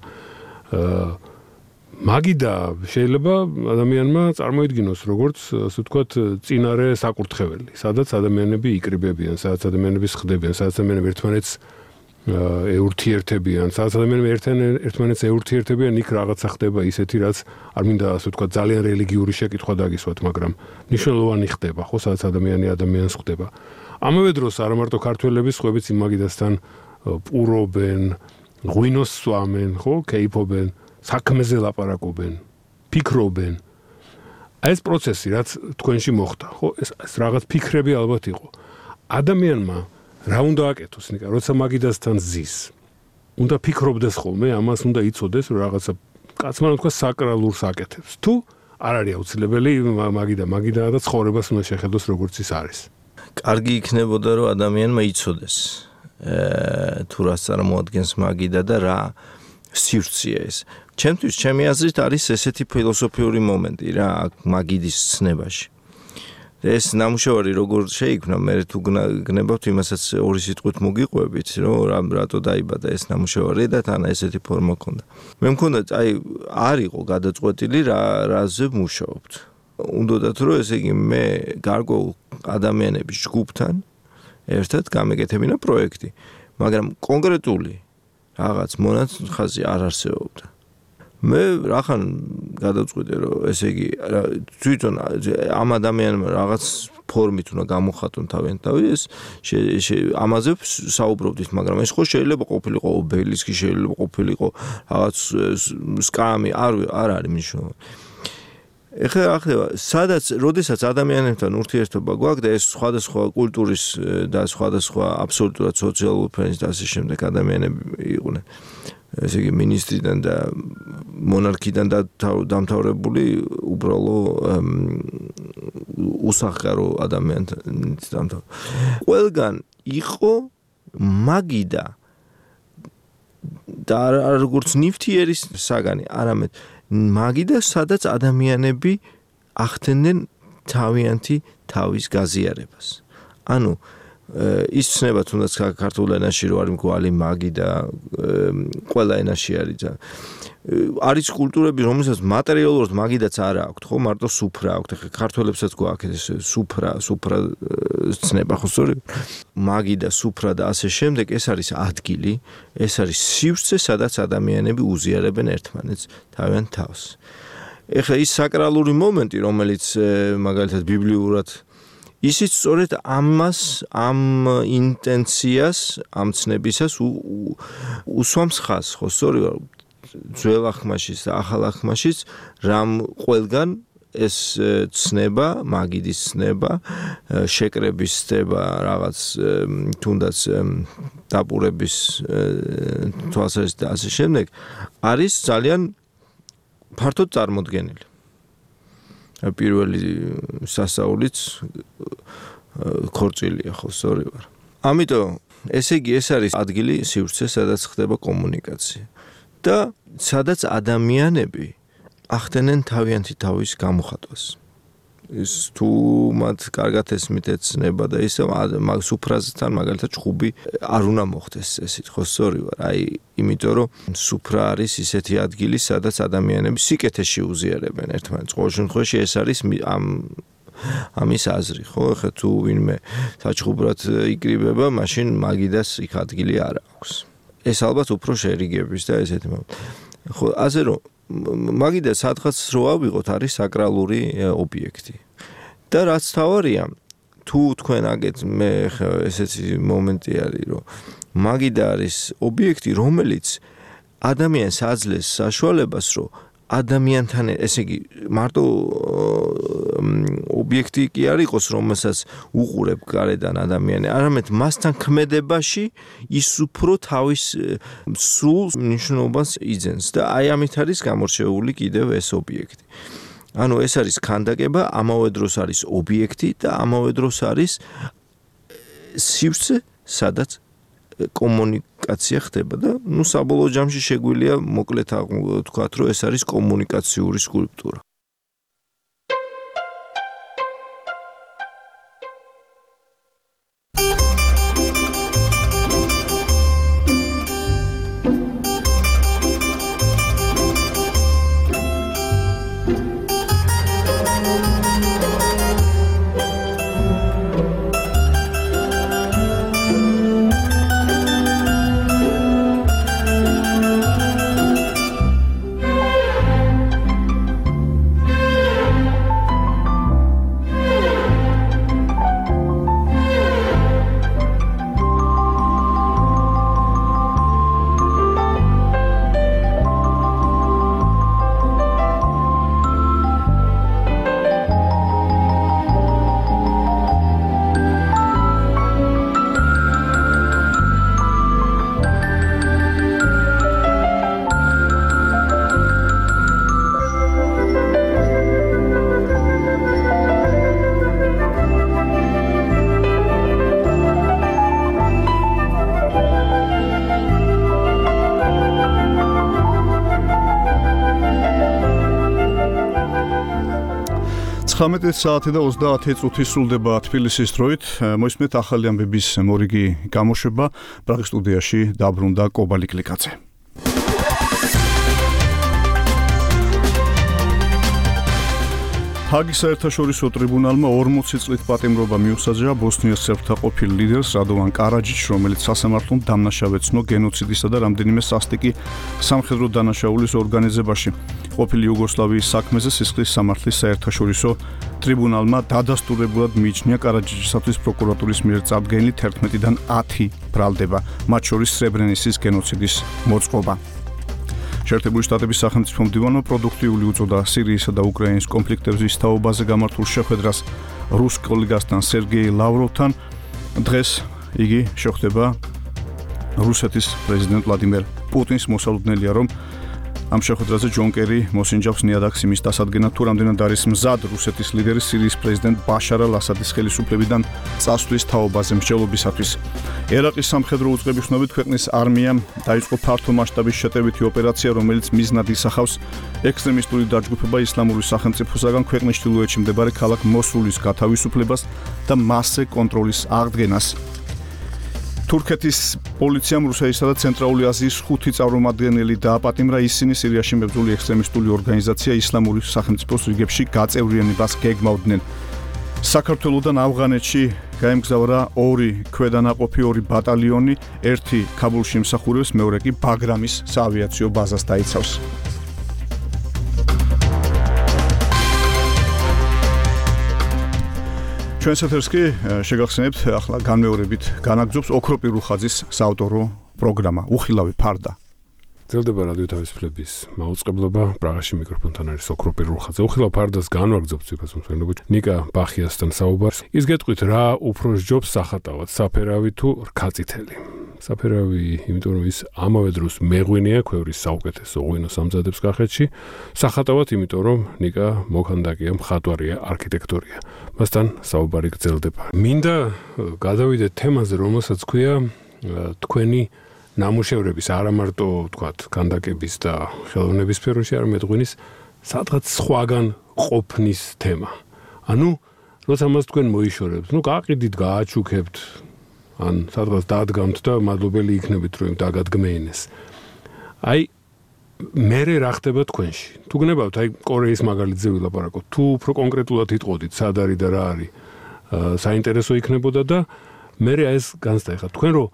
მაგიდა შეიძლება ადამიანმა წარმოიდგინოს როგორც, ასე ვთქვათ, წინარე საკურთხეველი, სადაც ადამიანები იკრიბებიან, სადაც ადამიანები სხდებიან, სადაც ადამიანები ერთმანეთს ეურთიერთებიან, სადაც ადამიანები ერთმანეთს ეურთიერთებიან, იქ რაღაცა ხდება ისეთი, რაც არ მინდა ასე ვთქვათ, ძალიან რელიგიური შეკითხვა დაგისვათ, მაგრამ მნიშვნელოვანი ხდება, ხო, სადაც ადამიანი ადამიანს ხდება. ამავე დროს არა მარტო ქართველები, სხვაებიც იმ მაგიდასთან პურობენ, ღვინოს სვამენ, ხო, კეიფობენ, საქმეზე ლაპარაკობენ, ფიქრობენ. ეს პროცესი, რაც თქვენში მოხდა, ხო, ეს რაღაც ფიქრები ალბათ იყო. ადამიანმა რა უნდა აკეთოს, ნიკა, როცა მაგიდასთან ზის. უნდა ფიქრობდეს ხოლმე, ამას უნდა იცოდეს, რომ რაღაცა კაცმა თქვა საკრალურს აკეთებს. თუ არ არის აუცილებელი მაგიდა და ცხოვრებას უნდა შეხედოს როგორც ის არის. კარგი იქნებოდა, რომ ადამიანმა იცოდეს, თუ რას წარმოადგენს მაგიდა და რა სივრცეა ეს. ჩემთვის, ჩემი აზრით არის ესეთი ფილოსოფიური მომენტი რა მაგიდის ცნებაში. ეს ნამუშევარი როგორ შეიქმნა, მე თუ გნებავთ იმასაც ორი სიტყვით მოგიყვებით, რომ რატო დაიბადა ეს ნამუშევარი და თან ესეთი ფორმა ჰქონდა. მე მქონდა, აი, არ იყო გადაწყვეტილი რაზე ვმუშაობთ. უნდათ რომ ესე იგი მე გარკვეულ ადამიანების ჯგუფთან ერთად გამეკეთებინა პროექტი, მაგრამ კონკრეტული რაღაც მონახაზი არ არსებობდა. მე რახან გადავწყვიტე რომ ესე იგი თვითონ ამ ადამიანმა რაღაც ფორმით უნდა გამოხატონ თავი ეს ამაზე საუბრობდით მაგრამ ეს ხო შეიძლება ყოფილიყო ობელისკი შეიძლება ყოფილიყო რაღაც სკამი არ არის მნიშვნელოვანი ეხლა სადაც როდესაც ადამიანებთან ურთიერთობა გვაქვს და ეს სხვადასხვა კულტურის და სხვადასხვა აბსოლუტურად სოციალური ფენის და ასე შემდეგ ადამიანები იყვნენ ესე იგი მინისტრიდან და მონარქიდან დამთავრებული უბრალო უსახკარო ადამიანთან დამთავრებული ყველგან იყო მაგიდა და როგორც ნივთიერის საგანი არამედ მაგიდა სადაც ადამიანები ახდენენ თავიანთი თავის გაზიარებას ანუ ის ცნება თუნდაც ქართულ ენაში რო არის მგვალი მაგიდა ყველა ენაში არის კულტურები რომელსაც მატერიალურად მაგიდაც არ აქვს ხო მარტო სუფრა აქვს ხა ქართველებსაც გვაქვს ეს სუფრა ცნება ხო სწორი მაგიდა სუფრა და ასე შემდეგ ეს არის ადგილი ეს არის სივრცე სადაც ადამიანები უზიარებენ ერთმანეთს თავიანთ თავს ეხლა ის საკრალური მომენტი რომელიც მაგალითად ბიბლიურად ისიც სწორედ ამას ამ ინტენციას ამ ცნებისას უსვამს ხაზს ხო სწორი ძველ ახმაშიც და ახალ ახმაშიც რამ ყველგან ეს ცნება მაგიდის ცნება შეკრების ცნება რაღაც თუნდაც დაპურების თვალსაზრისით და ასე შემდეგ არის ძალიან ფართოდ წარმოდგენილი პირველი სასაულიც ქორწილია ხო სწორი ვარ ამიტომ ესე იგი ეს არის ადგილი სივრცე სადაც ხდება კომუნიკაცია და სადაც ადამიანები ახდენენ თავიანთი თავის გამოხატვას ის თუ მათ კარგად ესმით ეცნება და ისე მაგ სუფრაზთან მაგალითად ჭუბი არ უნდა მოხდეს ესეთ ხო სწორი ვარ აი იმიტომ რომ სუფრა არის ისეთი ადგილი სადაც ადამიანები სიკეთეში უზიარებენ ერთმანეთს ყოველ შემთხვევაში ეს არის ამის აზრი ხო ხა თუ ვინმე საჭუბრად იკრიბება მაშინ მაგიდას იქ ადგილი არ აქვს ეს ალბათ უფრო შერიგების და ესეთი ხო ასე რომ მაგიდა სადღაც რო ავიღოთ არის საკრალური ობიექტი და რაც თავარია თუ თქვენ აგეთ მე ესეთი მომენტი არის რომ მაგიდა არის ობიექტი რომელიც ადამიანს აძლევს საშუალებას რომ ადამიანთან ესე იგი მარტო ობიექტი კი არ იყოს რომელსაც უყურებ გარედან ადამიანი არამედ მასთან ქმედებაში ის უფრო თავის სრულ მნიშვნელობას იძენს და აი ამით არის გამორჩეული კიდევ ეს ობიექტი ანუ ეს არის ქანდაკება ამავე დროს არის ობიექტი და ამავე დროს არის სივრცე სადაც კომუნიკაცია ხდება და ნუ საბოლოო ჯამში შეგვიძლია მოკლედ ვთქვათ რომ ეს არის კომუნიკაციური სკულპტურა საათი და 30 წუთი სრულდება თბილისის დროით. მოისმენთ ახალი ამბების მორიგი გამოშვება. პრაღის სტუდიაში დაბრუნდა კობალი კლიკაძე. ჰაგის საერთაშორისო ტრიბუნალმა 40 წლით პატიმრობა მიუსაჯა ბოსნიას სერბთა ყოფილ ლიდერს რადოვან კარაჯიჩს, რომელიც სასამართლომ დამნაშავედ ცნო გენოციდისა და რამდენიმე სასტიკი სამხედრო დანაშაულის ორგანიზებაში. ყოფილი იუგოსლავიის საქმეზე სისხლის სამართლის საერთაშორისო ტრიბუნალმა დადასტურებულად მიიჩნია კარაჯიჩისათვის პროკურატურის მიერ წარდგენილი 11-დან 10 ბრალდება, მათ შორის სრებრენიცის გენოციდის მოწყობა. შეერთებული შტატების სახელმწიფო მდივანმა პროდუქტიული უწოდა სირიისა და უკრაინის კონფლიქტებზე ისთაობაზე გამართულ შეხვედრას რუს კოლეგასთან სერგეი ლავროვთან. დღეს იგი შეხვდება რუსეთის პრეზიდენტ ვლადიმერ პუტინს. მოსალოდნელია, რომ ამ შეხვედრაზე ჯონ კერი მოსინჯავს ნიადაგს იმის დასადგენად, თუ რამდენად არის მზად რუსეთის ლიდერი სირიის პრეზიდენტ ბაშარ ალ-ასადის ხელისუფლებიდან წასვლის თაობაზე მსჯელობისათვის. ერაყის სამხედრო უწყების ცნობით ქვეყნის არმიამ დაიწყო ფართო მასშტაბის შეტევითი ოპერაცია, რომელიც მიზნად ისახავს ექსტრემისტული დაჯგუფება ისლამური სახელმწიფოსაგან ქვეყნის ჩრდილოეთში მდებარე ქალაქ მოსულის გათავისუფლებას და მასზე კონტროლის აღდგენას. თურქეთის პოლიციამ რუსეთისა და ცენტრალური აზიის 5 წარმომადგენელი დააპატიმრა, ისინი სირიაში მებრძოლი ექსტრემისტული ორგანიზაცია ისლამური სახელმწიფოს რიგებში გაწევრიანებას გეგმავდნენ. საქართველოდან ავღანეთში გაემგზავრა 2 ქვედანაყოფი, 2 ბატალიონი, ერთი ქაბულში იმსახურებს, მეორე კი ბაგრამის საავიაციო ბაზას დაიცავს. ჩვენს ეთერს კი შეგახსენებთ ახლა განმეორებით განაგრძობს ოქროპირ რუხაძის საავტორო პროგრამა უხილავი ფარდა. ძლდება რადიო თავისუფლების მაუწყებლობა, პრაღაში მიკროფონთან არის ოქროპირ რუხაძე. უხილავ ფარდას განვაგრძობთ ციფროსმცველობა ნიკა ბახიასთან საუბარს. ის გეტყვით რა უფრო სჯობს სახატავად, საფერავი თუ რქაწითელი. საფერავი, იმიტომ რომ ის ამავე დროს მეღვინეა, ქვევრის საუკეთესო ღვინოს ამზადებს კახეთში. სახატავად, იმიტომ რომ ნიკა მოქანდაკეა, მხატვარია, არქიტექტორია. მასთან საუბარი გრძელდება. მინდა გადავიდეთ თემაზე, რომელსაც ქვია თქვენი ნამუშევრების არა მარტო ვთქვათ ქანდაკების და ხელოვნების სფეროში, არამედ ღვინის სადღაც სხვაგან ყოფნის თემა. ანუ როცა მას თქვენ მოიშორებთ, გაყიდით, გააჩუქებთ, ან სადღაც დადგამთ და მადლობელი იქნებით, რომ დაგადგმეინეს. აი მერე რა ხდება თქვენში? თუ გნებავთ, აი კორეის მაგალითზე ვილაპარაკოთ, თუ უფრო კონკრეტულად იტყოდით, სად არის და რა არის, საინტერესო იქნებოდა და მერე ეს განსტაიხა. თქვენ რო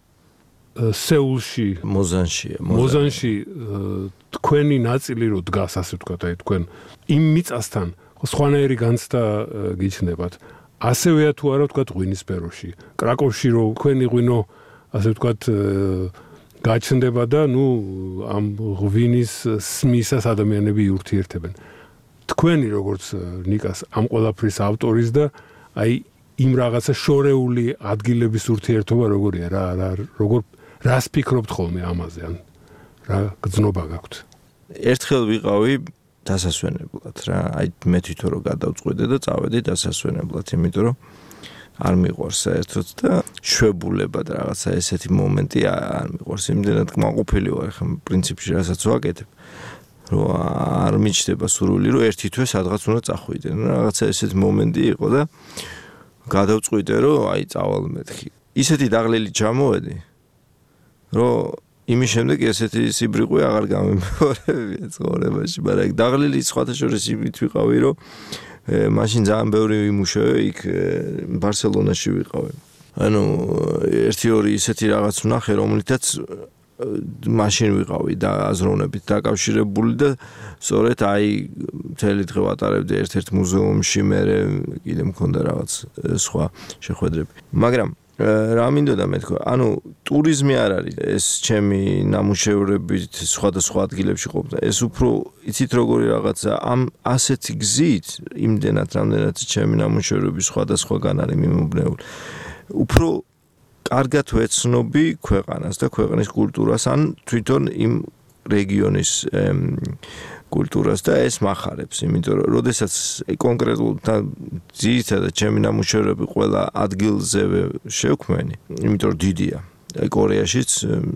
სეულში, მოზანში თქვენი ნაწილი რო დგას, ასე ვთქვათ, აი თქვენ იმ მიწასთან სხვანაირი განცდა გიჩნდებათ. ასევეა თუ არა ვთქვათ ღვინის სფეროში. კრაკოვში რო თქვენი ღვინო, ასე ვთქვათ, გაჩნდება და ამ ღვინის სმისას ადამიანები იურთიერთებენ. თქვენი როგორც ნიკას ამ ყველაფრის ავტორის და აი იმ რაღაცა შორეული ადგილების ურთიერთობა როგორია, როგორ რას ფიქრობთ ხოლმე ამაზე, ან რა გრძნობა გაქვთ? ერთხელ ვიყავი დასასვენებლად რა, აი მე თვითონ რო გადავწყვიტე და წავედი დასასვენებლად, იმიტომ რომ არ მიყვარს საერთოდ და შვებულებად რაღაცა ესეთი მომენტი არ მიყვარს. იმდენად კმაყოფილი ვარ ხა პრინციპში რასაც ვაკეთებ, რომ არ მიჩნდება სურვილი, რომ ერთი თვე სადღაც უნდა წახვიდე. რაღაცა ესეთი მომენტი იყო და გადავწყვიტე, რომ აი წავალ მეთქი. ისეთი დაღლილი ჩამოვედი, რომ იმის შემდეგ ესეთი სიბრიყვე აღარ გამიმეორებია ცხოვრებაში, მაგრამ დაღლილი სხვათა შორის იმით ვიყავი, რომ მაშინ ძალიან ბევრი ვიმუშავე, იქ ბარსელონაში ვიყავი. ანუ 1-2 ისეთი რაღაც ვნახე, რომლითაც მაშინ ვიყავი და აზროვნებით დაკავშირებული და სწორედ აი მთელი დღე ვატარებდი ერთ-ერთ მუზეუმში, მე კიდე მქონდა რაღაც სხვა შეხვედრები. მაგრამ რა მინდოდა მეთქვა, ანუ ტურიზმი არ არის ეს ჩემი ნამუშევრებით სხვადასხვა ადგილებში ყოფნა. ეს უფრო იცით როგორი რაღაცა ამ ასეთი გზით, იმდენად რამდენად ჩემი ნამუშევრები სხვადასხვაგან არის მიმობნეული. უფრო კარგად ვეცნობი ქვეყანას და ქვეყნის კულტურას, ან თვითონ იმ რეგიონის კულტურას და ეს მახარებს, იმიტომ რომ როდესაც კონკრეტულ და ძირითადად ჩემი ნამუშევრები ყველა ადგილზევე შევქმენი, იმიტომ რომ დიდია. აი კორეაშიც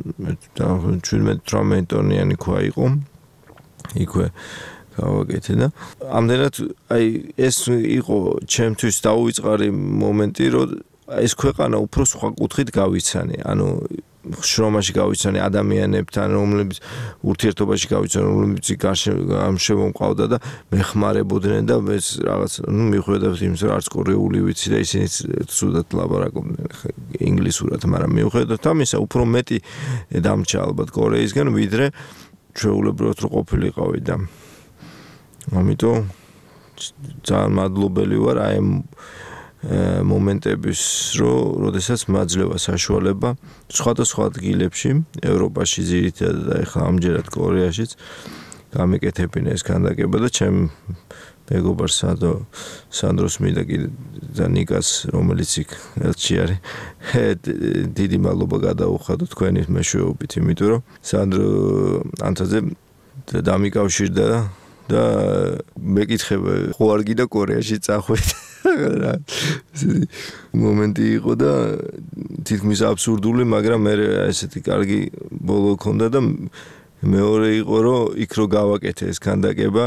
17-18 ტონიანი ქვა იყო. იქვე გავაკეთე და ამდენად აი ეს იყო ჩემთვის დაუვიწყარი მომენტი, რომ ეს ქვეყანა უფრო სხვა კუთხით გავიცანი. ანუ შრომაში გავიცანი ადამიანებთან, რომლებიც ურთიერთობაში გავიცანი, რომლებიც გარშემო მყავდა და მეხმარებოდნენ და ეს რაღაც, მიუხედავად იმისა, რომ არც კორეული ვიცი და ისინი ცუდად ლაპარაკობდნენ ინგლისურად, მაგრამ მიუხედავად ამისა, უფრო მეტი დამჭა ალბათ კორეისგან, ვიდრე ჩვეულებრივად რო ყოფილიყავი და ამიტომ ძალიან მადლობელი ვარ აი ამ მომენტების, როდესაც მაძლევა საშუალება სხვადასხვა ადგილებში, ევროპაში ძირითადად და ეხლა ამჯერად კორეაშიც გამეკეთებინა ეს ქანდაკება და ჩემ მეგობარ სანდროს მინდა და ნიკას, რომელიც იქ ელჩი არის, დიდი მადლობა გადაუხადო თქვენი მეშვეობით, იმიტომ რომ სანდრო ანთაძე დამიკავშირდა და მეკითხება, ხო არ გინდა კორეაში წახვიდე? მომენტი იყო და თითქმის აბსურდული, მაგრამ მე ესეთი კარგი ბოლო ქონდა და მეორე იყო, რომ იქ რო გავაკეთე ეს ქანდაკება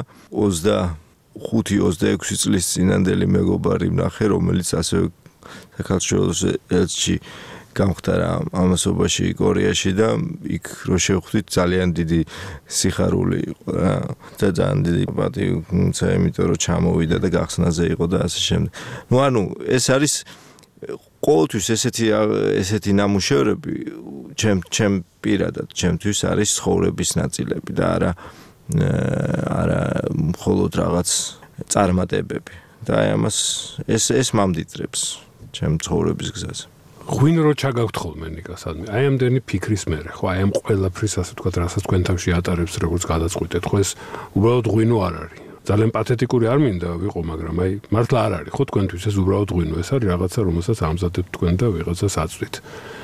25-26 წლის წინანდელი მეგობარი ვნახე, რომელიც ასევე საქართველოს ელჩი გამხდარა ამასობაში კორეაში და იქ რო შევხვდით ძალიან დიდი სიხარული იყო რა და ძალიან დიდი პატივი, იმიტომ რომ ჩამოვიდა და გახსნაზე იყო და ასე შემდეგ. ეს არის ყოველთვის ესეთი ნამუშევრები ჩემ პირადად, ჩემთვის არის ცხოვრების ნაწილები და არა მხოლოდ რაღაც წარმატებები. და აი ამას ეს მამდიდრებს ჩემ ცხოვრების გზაზე. ღვინ რო ჩაგავთ ხოლმე ნიკასადმე. აი ამდენი ფიქრის მერე, ხო, აი ამ ყველაფრის ასე ვთქვათ, რასაც თქვენ თავში ატარებს, როგორც გადაწყვიტეთ, ხო ეს უბრალოდ ღვინო არ არის. ძალიან პათეტიკური არ მინდა ვიყო, მაგრამ აი მართლა არ არის, ხო თქვენთვის ეს უბრალოდ ღვინო, ეს არის რაღაცა, რომელსაც ამზადებთ თქვენ და ვიღაცას აწვით.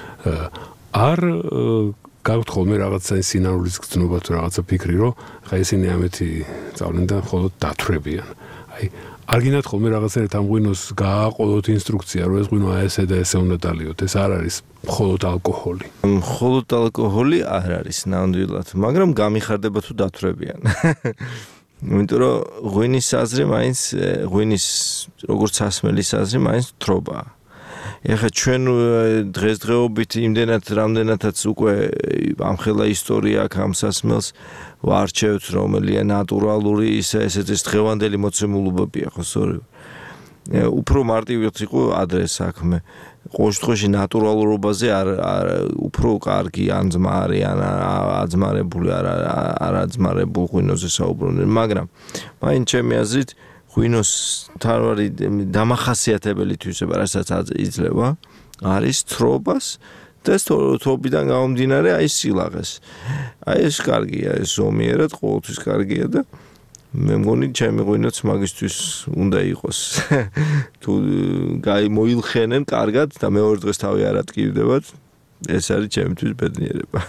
არ გავთ ხოლმე რაღაცა სინარულის გზნობა თუ რაღაცა ფიქრი, რომ ხა ისინი ამეთი წავლენ და მხოლოდ დათვრებიან. აი არ გინდათ ხოლმე რაღაცა ამ ღვინოს გააყოლოთ ინსტრუქცია, რომ ეს ღვინო ესე და ესე უნდა დალიოთ. ეს არ არის მხოლოდ ალკოჰოლი. მხოლოდ ალკოჰოლი არ არის ნამდვილად, მაგრამ გამიხარდება თუ დათვრებიან. იმიტომ რომ ღვინის აზრი მაინც ღვინის როგორც სასმელის აზრი მაინც თრობაა. ეხლა ჩვენ დღესდღეობით იმდენად რამდენადაც უკვე ამხელა ისტორია აქვს ამ სასმელს ვარჩევთ, რომელია ნატურალური, ესეც დღევანდელი მოცემულობებია, ხო სწორედ. უფრო მარტივად იყო ადრე საქმე. ყოველ შემთხვევაში ნატურალურობაზე უფრო კარგი ან ძმარი ან აძმარებული არ აძმარებულ ღვინოზე საუბრობდნენ, მაგრამ მაინც ჩემი აზრით ღვინოს თავარი დამახასიათებელი თვისება, რასაც იძლევა, არის თრობას და თრობიდან გამომდინარე აი სილაღეს. აი ეს კარგია, ეს ზომიერად ყოველთვის კარგია და მე მგონი ჩემი ღვინოც მაგისთვის უნდა იყოს. თუ მოილხენენ კარგად და მეორე დღეს თავი არ ატკივდებათ, ეს არის ჩემთვის ბედნიერება.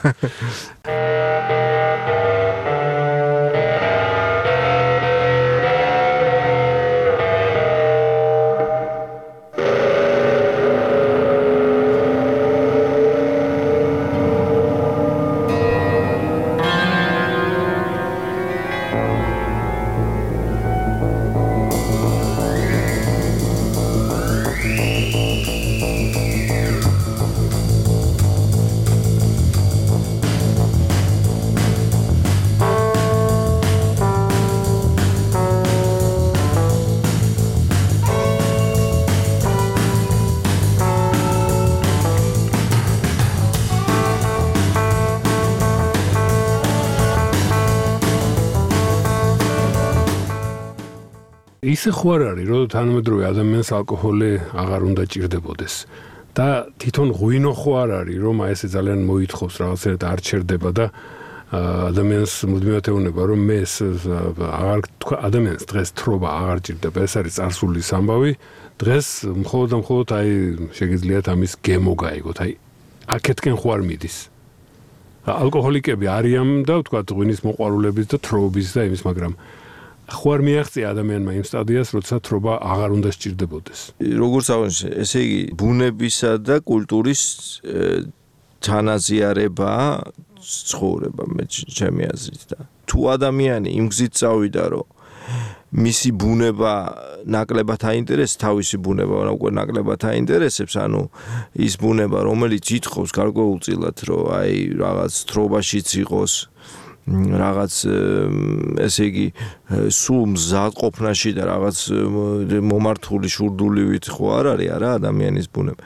ისე ხო არ არის, რომ თანამედროვე ადამიანს ალკოჰოლი აღარ უნდა ჭირდებოდეს. და თვითონ ღვინო ხო არ არის, რომ ესე ძალიან მოითხოვს რაღაცა არ ჩერდება და ადამიანს მუდმივად ეუბნება, რომ მე აღარ ადამიანს დღეს თრობა აღარ ჭირდება. ეს არის წარსულის ამბავი. დღეს მხოლოდ აი შეგიძლიათ ამის გემო გაიგოთ. აი აქეთკენ ხო არ მიდის. ალკოჰოლიკები არიან და ვთქვათ ღვინის მოყვარულების და თრობის და იმის, მაგრამ ხო არ მიაღწია ადამიანმა იმ სტადიას, როცა თრობა აღარ უნდა სჭირდებოდეს. როგორც აღნიშნე, ესე იგი ბუნებისა და კულტურის თანაზიარებაა ცხოვრება, მე ჩემი აზრით და თუ ადამიანი იმ გზით წავიდა, რომ მისი ბუნება ნაკლებად აინტერესებს, თავისი ბუნება უკვე ნაკლებად აინტერესებს, ანუ ის ბუნება, რომელიც ითხოვს გარკვეულწილად, რომ აი რაღაც თრობაშიც იყოს, რაღაც ესე იგი სულ მზადყოფნაში და რაღაც მომართული შურდულივით ხო არ არის არა ადამიანის ბუნება.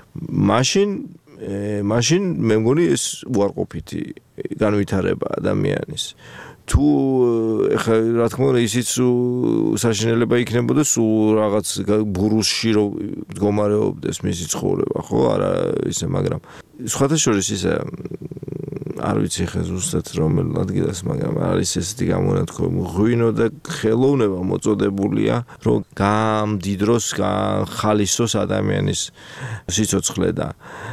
მაშინ მე მგონი ეს უარყოფითი განვითარება ადამიანის. თუ ეხლა რა თქმა უნდა ისიც საშინელება იქნებოდა სულ რაღაც ბურუსში რომ მდგომარეობდეს მისი ცხოვრება, ხო? არა ისე, მაგრამ სხვათა შორის ისე არ ვიცი ხა ზუსტად რომელ ადგილას, მაგრამ არის ესეთი გამონათქვამი, ღვინო და ხელოვნება მოწოდებულია, რომ გამდიდროს, განხალისოს ადამიანის სიცოცხლე და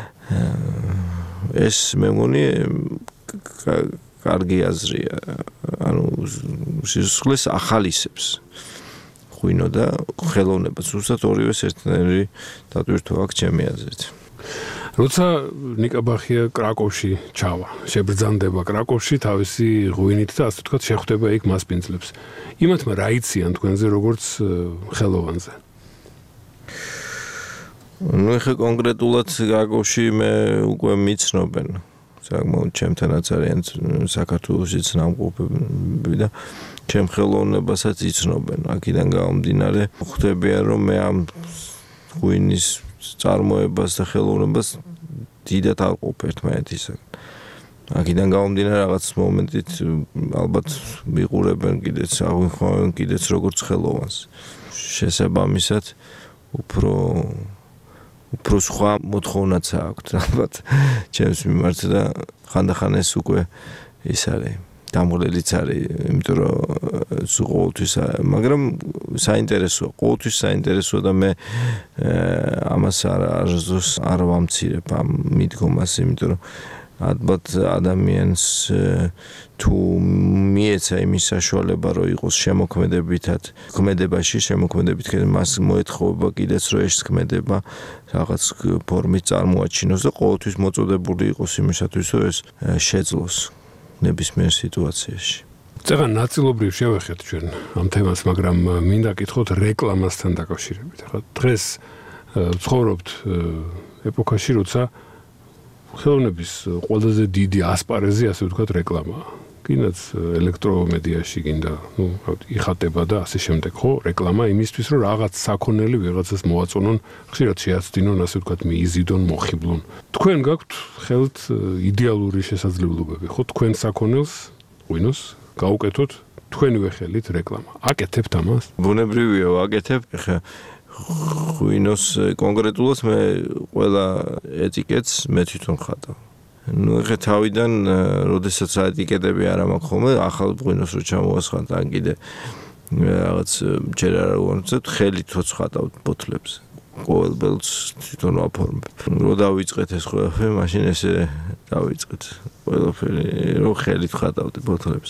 ეს მე მგონი კარგი აზრია, ანუ სიცოცხლეს ახალისებს ღვინო და ხელოვნება, ზუსტად ორივეს ერთნაირი დატვირთვა აქვს ჩემი აზრით. როცა ნიკა ბახია კრაკოვში ჩავა, შებრძანდება კრაკოვში თავისი ღვინით და ასე ვთქვათ შეხვდება იქ მასპინძლებს. იმათმა რა იციან თქვენზე როგორც ხელოვანზე? ნუ ეხლა კონკრეტულად კრაკოვში მე უკვე მიცნობენ. საკმაოდ ჩემთანაც არიან საქართველოსიც ნამყოფები და ჩემ ხელოვნებასაც იცნობენ. აქედან გამომდინარე ხვდებიან რომ მე ამ ღვინის წარმოებას და ხელოვნებას დიდად არ ყოფ ერთმანეთისგან. აქედან გამომდინარე რაღაც მომენტით ალბათ მიყურებენ კიდეც, აღვიქვამენ კიდეც როგორც ხელოვანს. შესაბამისად უფრო სხვა მოთხოვნაც აქვს ალბათ ჩემს მიმართ და ხანდახან ეს უკვე ის არის დამღლელიც არის, იმიტომ რომ ყოველთვის, მაგრამ საინტერესოა, ყოველთვის საინტერესოა და მე ამას არ ვამცირებ ამ მიდგომას, იმიტომ რომ ალბათ ადამიანს თუ მიეცა იმის საშუალება, რომ იყოს შემოქმედებით, მას მოეთხოვება კიდეც რომ ეს ქმედება რაღაც ფორმით წარმოაჩინოს და ყოველთვის მოწოდებული იყოს იმისათვის, რომ ეს შეძლოს ნებისმიერ სიტუაციაში. წეგან ნაწილობრივ შევეხეთ ჩვენ ამ თემას, მაგრამ მინდა კითხოთ რეკლამასთან დაკავშირებით. ახლა დღეს ცხოვრობთ ეპოქაში, როცა ხელოვნების ყველაზე დიდი ასპარეზი, ასე ვთქვათ, რეკლამაა. კიდაც ელექტრომედიაში გინდა, იხატება და ასე შემდეგ, ხო? რეკლამა იმისთვის, რომ რაღაც საქონელი ვიღაცას მოაწონონ, ხშირად შეაცდინონ, ასე ვთქვათ, მიიზიდონ, მოხიბლონ. თქვენ გაქვთ ხელთ იდეალური შესაძლებლობები, ხო? თქვენ საქონელს, ღვინოს გაუკეთოთ თქვენივე ხელით რეკლამა. აკეთებთ ამას? ბუნებრივია, ვაკეთებ. ეხლა ღვინოს კონკრეტულად მე ყველა ეტიკეტს მე თვითონ ხატავ. ნუ ეხლა თავიდან, როდესაც ეტიკეტები არ მაქვს ხოლმე, ახალ ღვინოს რო ჩამოვასხათ, ან კიდე რაღაც ჯერ არ ვამცებ, ხელით ვცხატავ ბოთლებს. ყოველ ბელს თვითონ ვაფორმებ. რო დავიწყეთ ეს ყველაფერი, მაშინ ესე დავიწყეთ. ყველაფერი რო ხელით ვხატავდი ბოთლებს.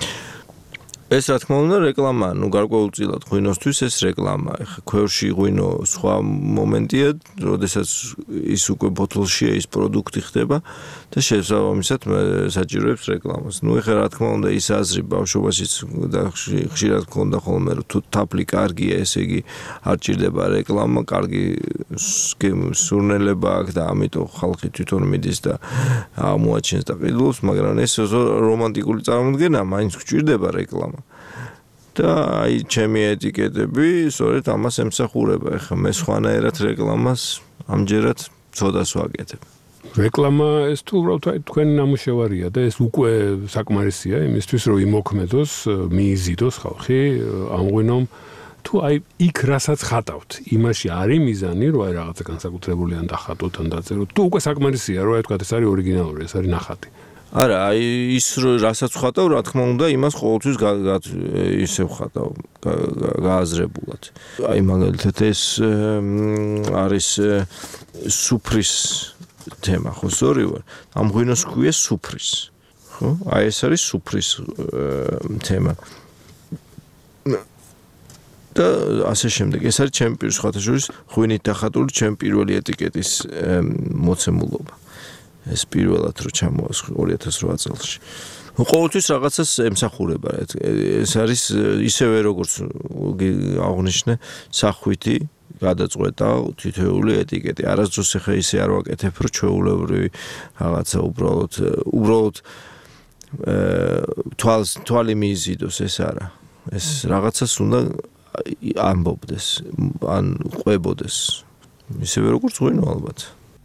ეს რა თქმა უნდა რეკლამაა, ნუ გარკვეულწილად ღვინოსთვის ეს რეკლამაა. ეხლა ქვევრში ღვინო სხვა მომენტია, როდესაც ის უკვე ბოთლშია, ის პროდუქტი ხდება და შესაბამისად საჭიროებს რეკლამას. ნუ ეხლა რა თქმა უნდა ის აზრი ბავშვობაშიც და ხშირად მქონდა ხოლმე, რომ თუ თაფლი კარგია, ესე იგი არ ჭირდება რეკლამა, კარგი სურნელება აქვს და ამიტომ ხალხი თვითონ მიდის და ამოაჩენს და ყიდულობს, მაგრამ ეს რომანტიკული წარმოდგენა, მაინც გჭირდება რეკლამა. და აი ჩემი ეტიკეტები სწორედ ამას ემსახურება. ეხლა მე სხვანაირად რეკლამას ამჯერად ცოდას ვაკეთებ. რეკლამა ეს თუ უბრალოდ თქვენი ნამუშევარია და ეს უკვე საკმარისია იმისთვის, რომ იმოქმედოს, მიიზიდოს ხალხი ამ ღვინომ. თუ აი იქ რასაც ხატავთ, იმაში არის მიზანი, რომ აი რაღაცა განსაკუთრებული ან დახატოთ, ან დაწეროთ. თუ უკვე საკმარისია, რომ აი თქვა ეს არის ორიგინალური, ეს არის ნახატი. არა, აი ის რასაც ხატავ, რა თქმა უნდა, იმას ყოველთვის ისევ ხატავ, გააზრებულად. აი მაგალითად ეს არის სუფრის თემა, ხო, სწორი ვარ. ამ ღვინოს ქვია სუფრის. ხო? აი ეს არის სუფრის თემა. და ასე შემდეგ. ეს არის ჩემი სხვათა შორის ღვინით დახატული ჩემი პირველი ეტიკეტის მოცემულობა. ეს პირველად რო ჩამოასხი 2008 წელს. ყოველთვის რაღაცას ემსახურება. ეს არის ისევე როგორც აღნიშნე სახვითი გადაწყვეტა თითოეული ეტიკეტი. არასდროს ახლა ისე არ ვაკეთებ, რომ ჩვეულებრივი რაღაცა უბრალოდ თვალი მიიზიდოს, ეს არა. ეს რაღაცას უნდა ამბობდეს, ან ყვებოდეს. ისევე როგორც ღვინო ალბათ.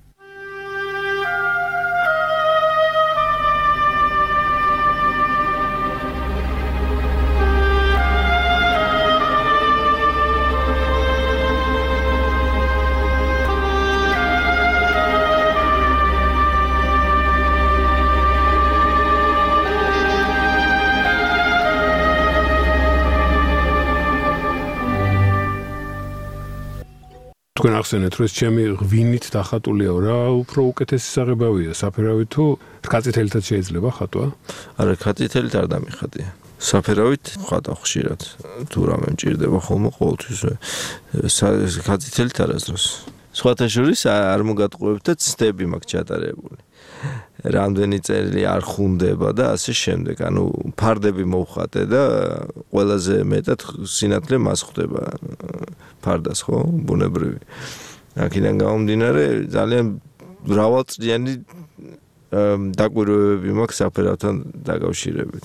თქვენ ახსენეთ, რომ ეს ჩემი ღვინით დახატულია რა, უფრო უკეთესი საღებავია, საფერავი თუ რკაწითელითაც შეიძლება ხატვა? არა, რკაწითელით არ დამიხატია. საფერავით ხატავ ხშირად. თუ რამე მჭირდება ხოლმე ყოველთვის რკაწითელით არასდროს. სხვათა შორის არ მოგატყუებთ და ცდები მაქვს ჩატარებული. რამდენი წელი არ ხუნდება და ასე შემდეგ. ანუ ფარდები მოვხატე და ყველაზე მეტად სინათლე მას ხვდება ფარდას, ხო? ბუნებრივი. აქედან გამომდინარე ძალიან მრავალწლიანი დაკვირვებები მაქვს საფერავთან დაკავშირებით.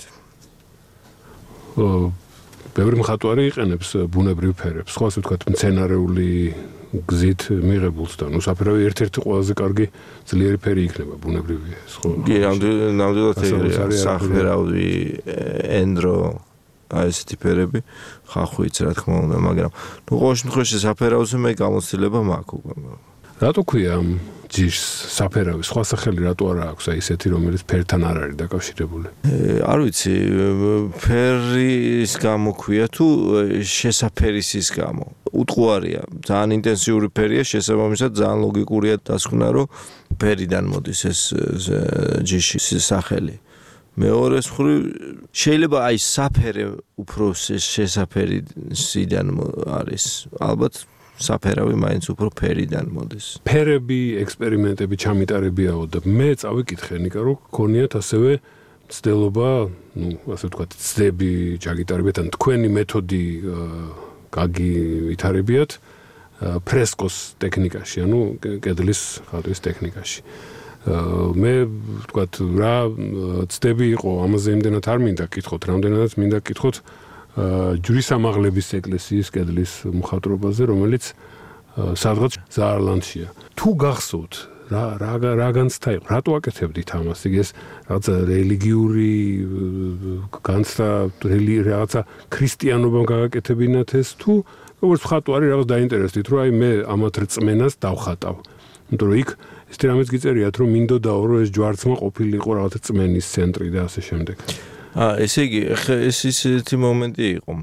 ბევრი მხატვარი იყენებს ბუნებრივ ფერებს, სხვა ასე ვთქვათ, მცენარეული გზით მიღებულს და საფერავი ერთ-ერთი ყველაზე კარგი ძლიერი ფერი იქნება ბუნებრივია, ხო? კი, ნამდვილად ეგრეა. საფერავი, ენდრო, აი ესეთი ფერები, ხახვიც რა თქმა უნდა, მაგრამ ყოველ შემთხვევაში საფერავზე მე გამოცდილება მაქვს უკვე. რატო ქვია ამ ჯიშს საფერავი? სხვა სახელი რატო არა აქვს აი ესეთი, რომელიც ფერთან არ არის დაკავშირებული? არ ვიცი, ფერის გამო ქვია თუ შესაფერისის გამო. უტყუარია, ძალიან ინტენსიური ფერია, შესაბამისად ძალიან ლოგიკურია დასკვნა, რომ ფერიდან მოდის ეს ჯიშის სახელი. მეორეს მხრივ შეიძლება აი საფერე უფრო შესაფერისიდან არის. ალბათ საფერავი მაინც უფრო ფერიდან მოდის. ფერები, ექსპერიმენტები ჩამიტარებიაო და მე წავიკითხე ნიკა, რომ გქონიათ ასევე ცდელობა, ასე ვთქვათ, ცდები ჩაგიტარებიათ, ან თქვენი მეთოდი გაგივითარებიათ ფრესკოს ტექნიკაში, ანუ კედლის ხატვის ტექნიკაში. მე ვთქვათ, რა ცდები იყო, ამაზე იმდენად არ მინდა გკითხოთ, რამდენადაც მინდა გკითხოთ ჯვრისამაღლების ეკლესიის კედლის მხატვრობაზე, რომელიც სადღაც ზაარლანდშია. თუ გახსოვთ, რა განცდა იყო, რატო აკეთებდით ამას? იგი ეს რაღაცა რელიგიური განცდა, რაღაცა ქრისტიანობამ გაგაკეთებინათ ეს თუ როგორც მხატვარი რაღაც დაინტერესდით, რომ აი მე ამათ რწმენას დავხატავ. იმიტომ რომ იქ ესეთი რამეც გიწერიათ, რომ მინდოდაო, რომ ეს ჯვარცმა ყოფილიყო რაღაცა წმენის ცენტრი და ასე შემდეგ. ესე იგი, ეს ისეთი მომენტი იყო.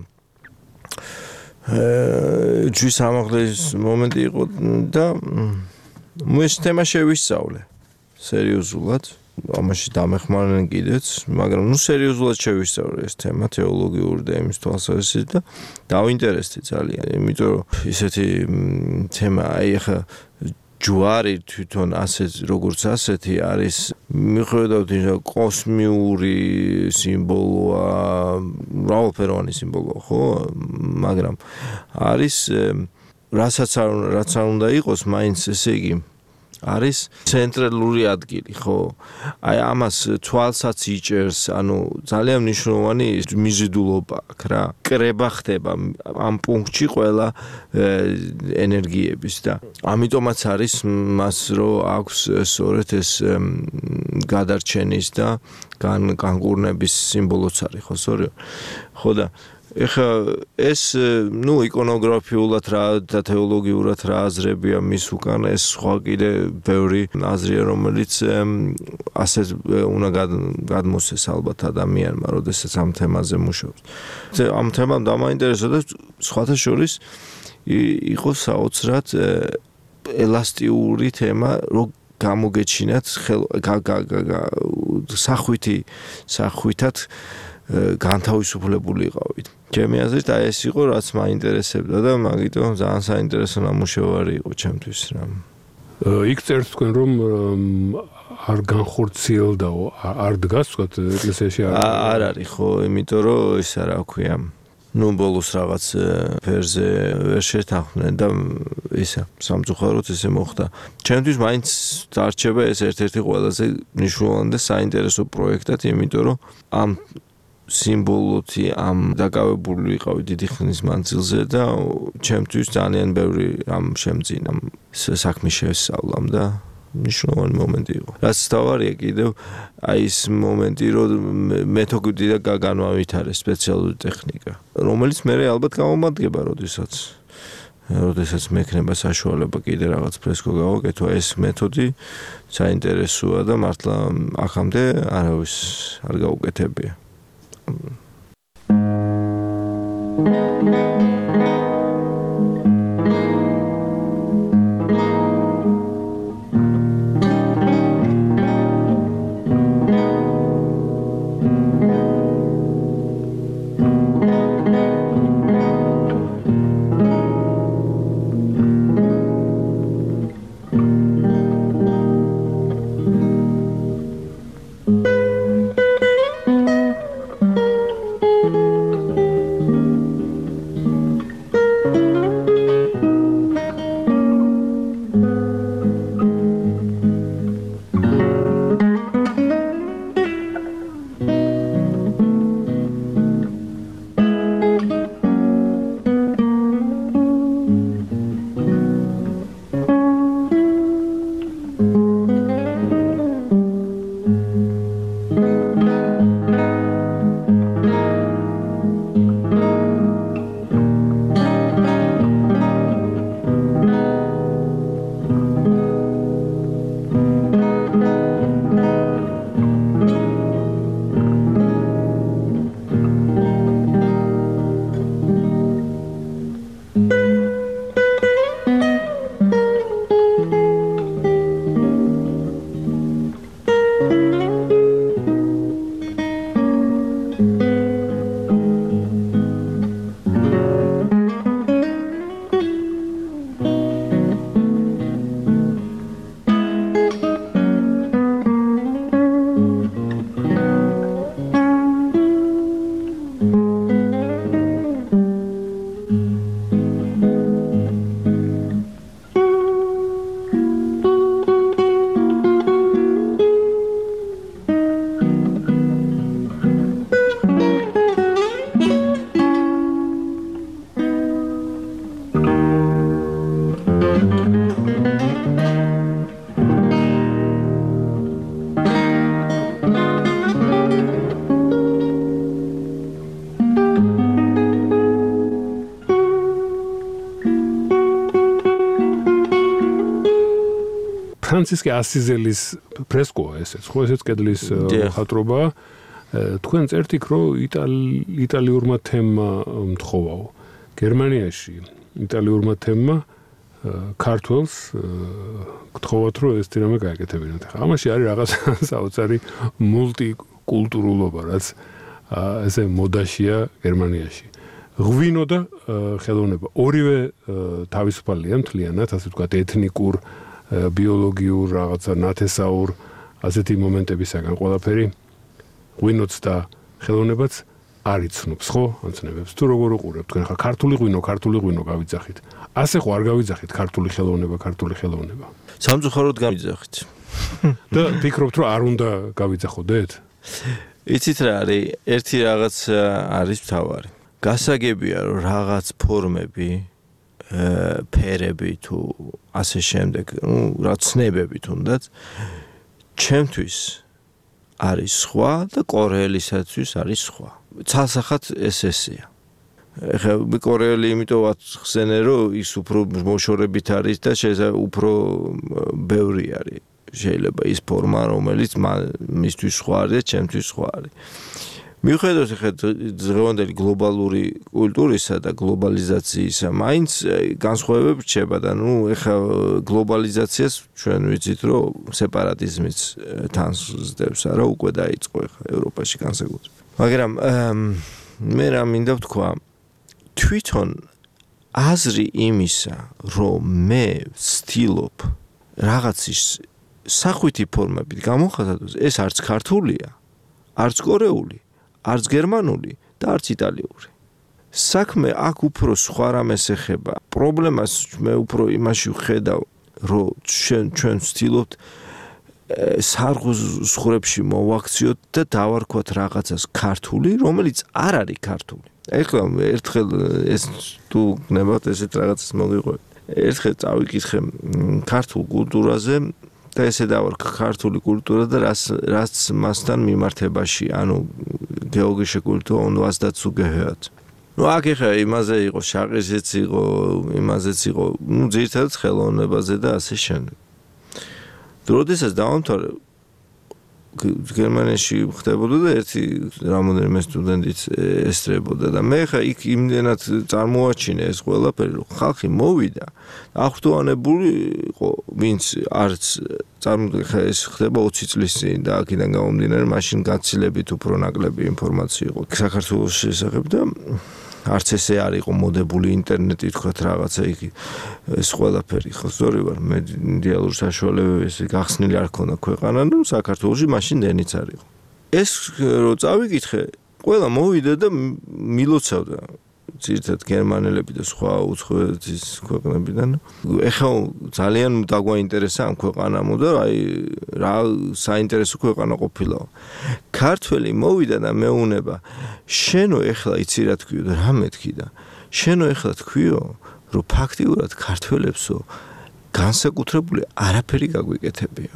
ჯვრის ამაღლების მომენტი იყო და ეს თემა შევისწავლე სერიოზულად. ამაში დამეხმარნენ კიდეც, მაგრამ სერიოზულად შევისწავლე ეს თემა თეოლოგიური და იმის თვალსაზრისით და დავინტერესდი ძალიან. იმიტომ რომ ისეთი თემა, აი ახლა ჯვარი თვითონ ასეთ როგორც ასეთი არის მიხედავთ რომ კოსმიური სიმბოლოა, მრავალფეროვანი სიმბოლოა, ხო? მაგრამ არის რაც არ უნდა იყოს, მაინც ესე იგი არის ცენტრალური ადგილი, ხო? აი ამას თვალსაც იჭერს, ანუ ძალიან მნიშვნელოვანი მიზიდულობა აქვს რა. კრება ხდება ამ პუნქტში ყველა ენერგიების და ამიტომაც არის მას რომ აქვს სწორედ ეს გადარჩენის და განკურნების სიმბოლოც არის, ხო, სწორია? ხო და ეხა ეს იკონოგრაფიულად და თეოლოგიურად რა აზრებია მის უკან, ეს სხვა კიდე ბევრი აზრია, რომელიც ასე უნდა გადმოსცეს ალბათ ადამიანმა, როდესაც ამ თემაზე მუშაობს. ამ თემამ დამაინტერესა და სხვათა შორის იყო საოცრად ელასტიური თემა, რომ გამოგეჩინათ სახვითად განთავისუფლებული იყავით. ჩემი აზრით აი ეს იყო, რაც მაინტერესებდა და მაგიტომ ძალიან საინტერესო ნამუშევარი იყო ჩემთვის რა. იქ წერთ თქვენ, რომ არ განხორციელდაო, არ დგას ვთქვათ ეკლესიაში არ არის ხო, იმიტომ რომ ისა რა ქვია. ბოლოს რაღაც ფერზე ვერ შეთანხმდნენ და ისა სამწუხაროდ ესე მოხდა. ჩემთვის მაინც დარჩება ეს ერთ-ერთი ყველაზე მნიშვნელოვანი და საინტერესო პროექტად, იმიტომ რომ ამ სიმბოლოთი ამ დაკავებული ვიყავი დიდი ხნის მანძილზე და ჩემთვის ძალიან ბევრი ამ შემძინა საქმის შესწავლამ და მნიშვნელოვანი მომენტი იყო. რაც თავარია კიდევ აი ეს მომენტი, რომ მეთოდი და განავითარეს სპეციალური ტექნიკა, რომელიც მე ალბათ გამომადგება, როდესაც მექნება საშუალება კიდე რაღაც ფრესკო გავაკეთო, ეს მეთოდი საინტერესოა და მართლა აქამდე არავის არ გაუკეთებია. ფრანცისკე ასიზელის ფრესკოა ესეც, ხო ესეც კედლის მხატვრობა. თქვენ წერთ იქ, რომ იტალიურმა თემმა მთხოვაო. გერმანიაში იტალიურმა თემმა ქართველს გთხოვათ, რომ ეს თირამე გაეკეთებინათ. ამაში არის რაღაც საოცარი მულტიკულტურულობა, რაც ესე მოდაშია გერმანიაში. ღვინო და ხელოვნება ორივე თავისუფალია მთლიანად, ასე ვთქვათ, ეთნიკურ, ბიოლოგიურ, რაღაცა ნათესაურ, ასეთი მომენტებისაგან ყველაფერი ღვინოც და ხელოვნებაც არ იცნობს, ხო? ამცნებებს. თუ როგორ უყურებთ თქვენ ხა ქართული ღვინო გავიძახით. ასე ხო არ გავიძახით ქართული ხელოვნება. სამწუხაროდ გავიძახით. და ფიქრობთ, რომ არ უნდა გავიძახოდეთ? იცით რა არის? ერთი რაღაც არის მთავარი. გასაგებია, რომ რაღაც ფორმები ფერები თუ ასე შემდეგ, რა ცნებები თუნდაც ჩემთვის არის სხვა და კორეელისათვის არის სხვა. ცალსახად ესეა. ეხლა კორეელი იმიტომაც ხსენე, რომ ის უფრო მოშორებით არის და შეიძლება უფრო ბევრი არის. შეიძლება ის ფორმა, რომელიც მისთვის სხვა არის და ჩემთვის სხვა არის. მიუხედავად ახლა დღევანდელი გლობალური კულტურისა და გლობალიზაციისა, მაინც განსხვავებები რჩება და ახლა გლობალიზაციას ჩვენ ვიცით, რომ სეპარატიზმიც თან ზრდებს, არა უკვე დაიწყო ახლა ევროპაში განსაკუთრებით. მაგრამ მე რა მინდა ვთქვა, თვითონ აზრი იმისა, რომ მე ვცდილობ რაღაცის სახვითი ფორმებით გამოხატოს, ეს არც ქართულია, არც კორეული, არც გერმანული და არც იტალიური. საქმე აქ უფრო სხვა რამეს ეხება. პრობლემას მე უფრო იმაში ვხედავ, რომ ჩვენ ვცდილობთ სარღუზღვრებში მოვაქციოთ და დავარქვათ რაღაცას ქართული, რომელიც არ არის ქართული. ეხლა ერთხელ ეს თუ გნებავთ ესეთ რაღაცას მოგიყვებით. ერთხელ წავიკითხე ქართულ კულტურაზე და ესე დავარქ ქართული კულტურა და რაც მასთან მიმართებაში, ანუ geologische Kultur und was dazu gehört. აქ ეხლა იმაზე იყო შაყისეც იყო, იმაზეც იყო, ძირითადად ხელოვნებაზე და ასე შემდეგ. როდესაც დავამთავრე გერმანიაში ხდებოდა და ერთი რამოდენიმე სტუდენტიც ესწრებოდა და მე ხა იქ იმდენად წარმოაჩინე ეს ყველაფერი, რომ ხალხი მოვიდა, აღფრთოვანებული იყო, ვინც არც წარმოდგა ეს ხდება 20 წლის წინ და აქედან გამომდინარე, მაშინ გაცილებით უფრო ნაკლები ინფორმაცია იყო საქართველოს შესახებ და არც ესე არ იყო მოდებული ინტერნეტი თქვათ რაღაცა იქ ეს ყველაფერი ხო სწორი ვარ მე იდეალური საშუალებები გახსნილი არ ქონდა ქვეყანა და საქართველოში მაშინ დენიც არ იყო ეს რო წავიკითხე ყველა მოვიდა და მილოცავდა ძირითადად გერმანელები და სხვა უცხოეთის ქვეყნებიდან ეხლა ძალიან დაგვაინტერესა ამ ქვეყანამ და აი რა საინტერესო ქვეყანა ყოფილა ქართველი მოვიდა და მეუნება შენო ეხლა იცი რა თქვიო და რა მეთქი და შენო ეხლა თქვიო რომ ფაქტიურად ქართველებსო განსაკუთრებული არაფერი გაგვიკეთებიო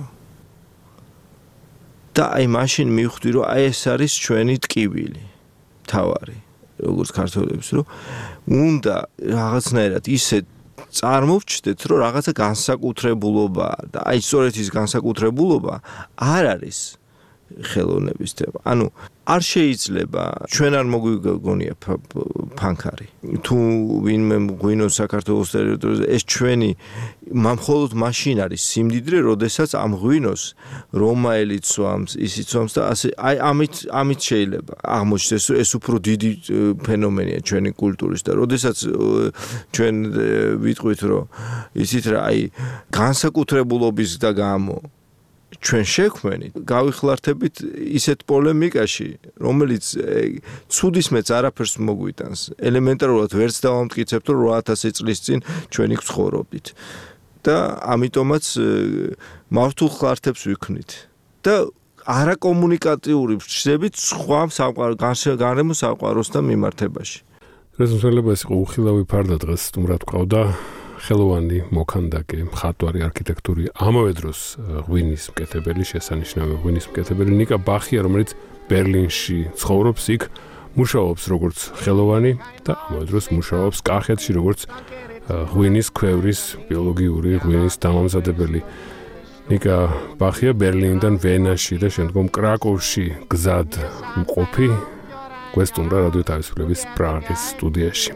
და აი მაშინ მივხვდი რომ აი ეს არის ჩვენი ტკივილი თავარი როგორც ქართველებს რომ უნდა რაღაცნაირად ისე წარმოვჩნდეთ რომ რაღაცა განსაკუთრებულობა და აი სწორედ ის განსაკუთრებულობა არ არის ხელოვნების თემა. ანუ არ შეიძლება ჩვენ არ მოგვიგონია ფანქარი. თუ ვინმე ღვინოს საქართველოს ტერიტორიაზე ეს ჩვენი მხოლოდ მაშინ არის სიმდიდრე, როდესაც ამ ღვინოს რომაელი წვამს, ისიც წვამს და ასე აი ამით შეიძლება აღმოჩნდეს რომ ეს უფრო დიდი ფენომენია ჩვენი კულტურის და როდესაც ჩვენ ვიტყვით რომ ისიც რა აი განსაკუთრებულობის და გამო ჩვენ შექმნით გავიხლართებით ისეთ პოლემიკაში, რომელიც ცუდისმეც არაფერს მოგვიტანს. ელემენტარულად ვერც დავამტკიცებთ, რომ 8000 წლის წინ ჩვენი ცხოვრობდით. და ამიტომაც მართულ ხლართებს ვიქნით. და არაკომუნიკატიური ფრჩებით სხვა გარემო სამყაროსთან მიმართებაში. რეზოლუცია ეს იყო უხილავი ფარდა დღეს სტუმრად გვყავდა ხელოვანი მოქანდაკე, მხატვარი, არქიტექტორი, ამავე დროს ღვინის მკეთებელი, შესანიშნავი ღვინის მკეთებელი ნიკა ბახია, რომელიც ბერლინში ცხოვრობს, იქ მუშაობს როგორც ხელოვანი და ამავე დროს მუშაობს კახეთში როგორც ღვინის ქვევრის, ბიოლოგიური ღვინის დამამზადებელი. ნიკა ბახია ბერლინიდან ვენაში და შემდგომ კრაკოვში გზად მყოფი გვესტუმრა რადიო თავისუფლების პრაღის სტუდიაში.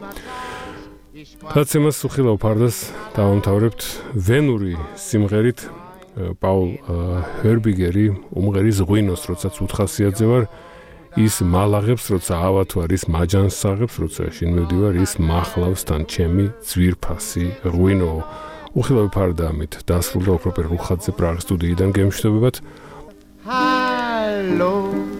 გაცემას უხილავ ფარდას დავამთავრებთ ვენური სიმღერით პაულ ჰერბიგერი უმღერის ღვინოს, როდესაც უთხასიათზე ვარ, ის მალაღებს, როცა ავათ ვარ, ის მაჯანს საღებს, როცა შინ მივდივარ, ის მახლავს თან ჩემი ძვირფასი ღვინო. უხილავი ფარდა ამით დასრულდა ოქროპერ რუხაძე პრაღის სტუდიიდან გემშვიდობებათ. Hallo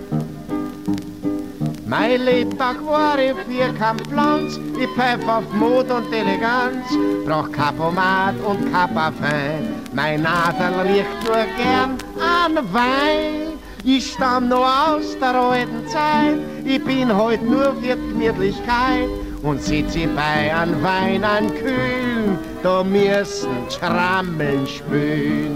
Mein Lebtag-Ware, Vierkampfpflanz, ich pfeif auf Mut und Eleganz, brauch Kapomat und Kapafein, mein Nadel riecht nur gern an Wein. Ich stamm noch aus der alten Zeit, ich bin heut nur für Gemütlichkeit und sitze bei an Wein an Kühl, da müssen Schrammeln spülen.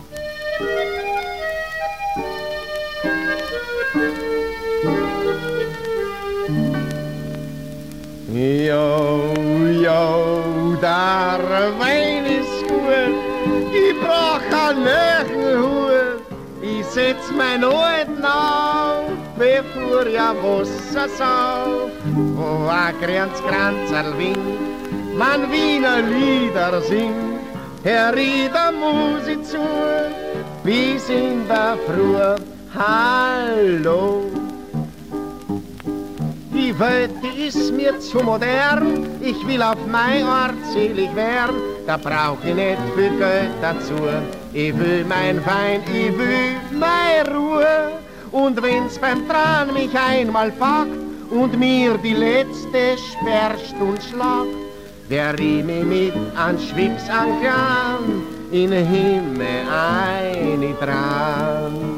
Jo, der Wein ist gut, ich brauch ein Neckenhut, ich setz mein Alten auf, bevor ja Wasser sauf, wo ein Kranzerl winkt, man Wiener Lieder singt, Herr Rieder Musik zu, bis in der Früh, hallo. Die Welt, die ist mir zu modern, ich will auf mein Ort selig werden, da brauch ich nicht viel Geld dazu. Ich will mein Wein, ich will meine Ruhe. Und wenn's beim Tran mich einmal packt und mir die letzte Sperrstunde schlagt, wer ich mich mit an Schwips anklam, in den Himmel ein dran.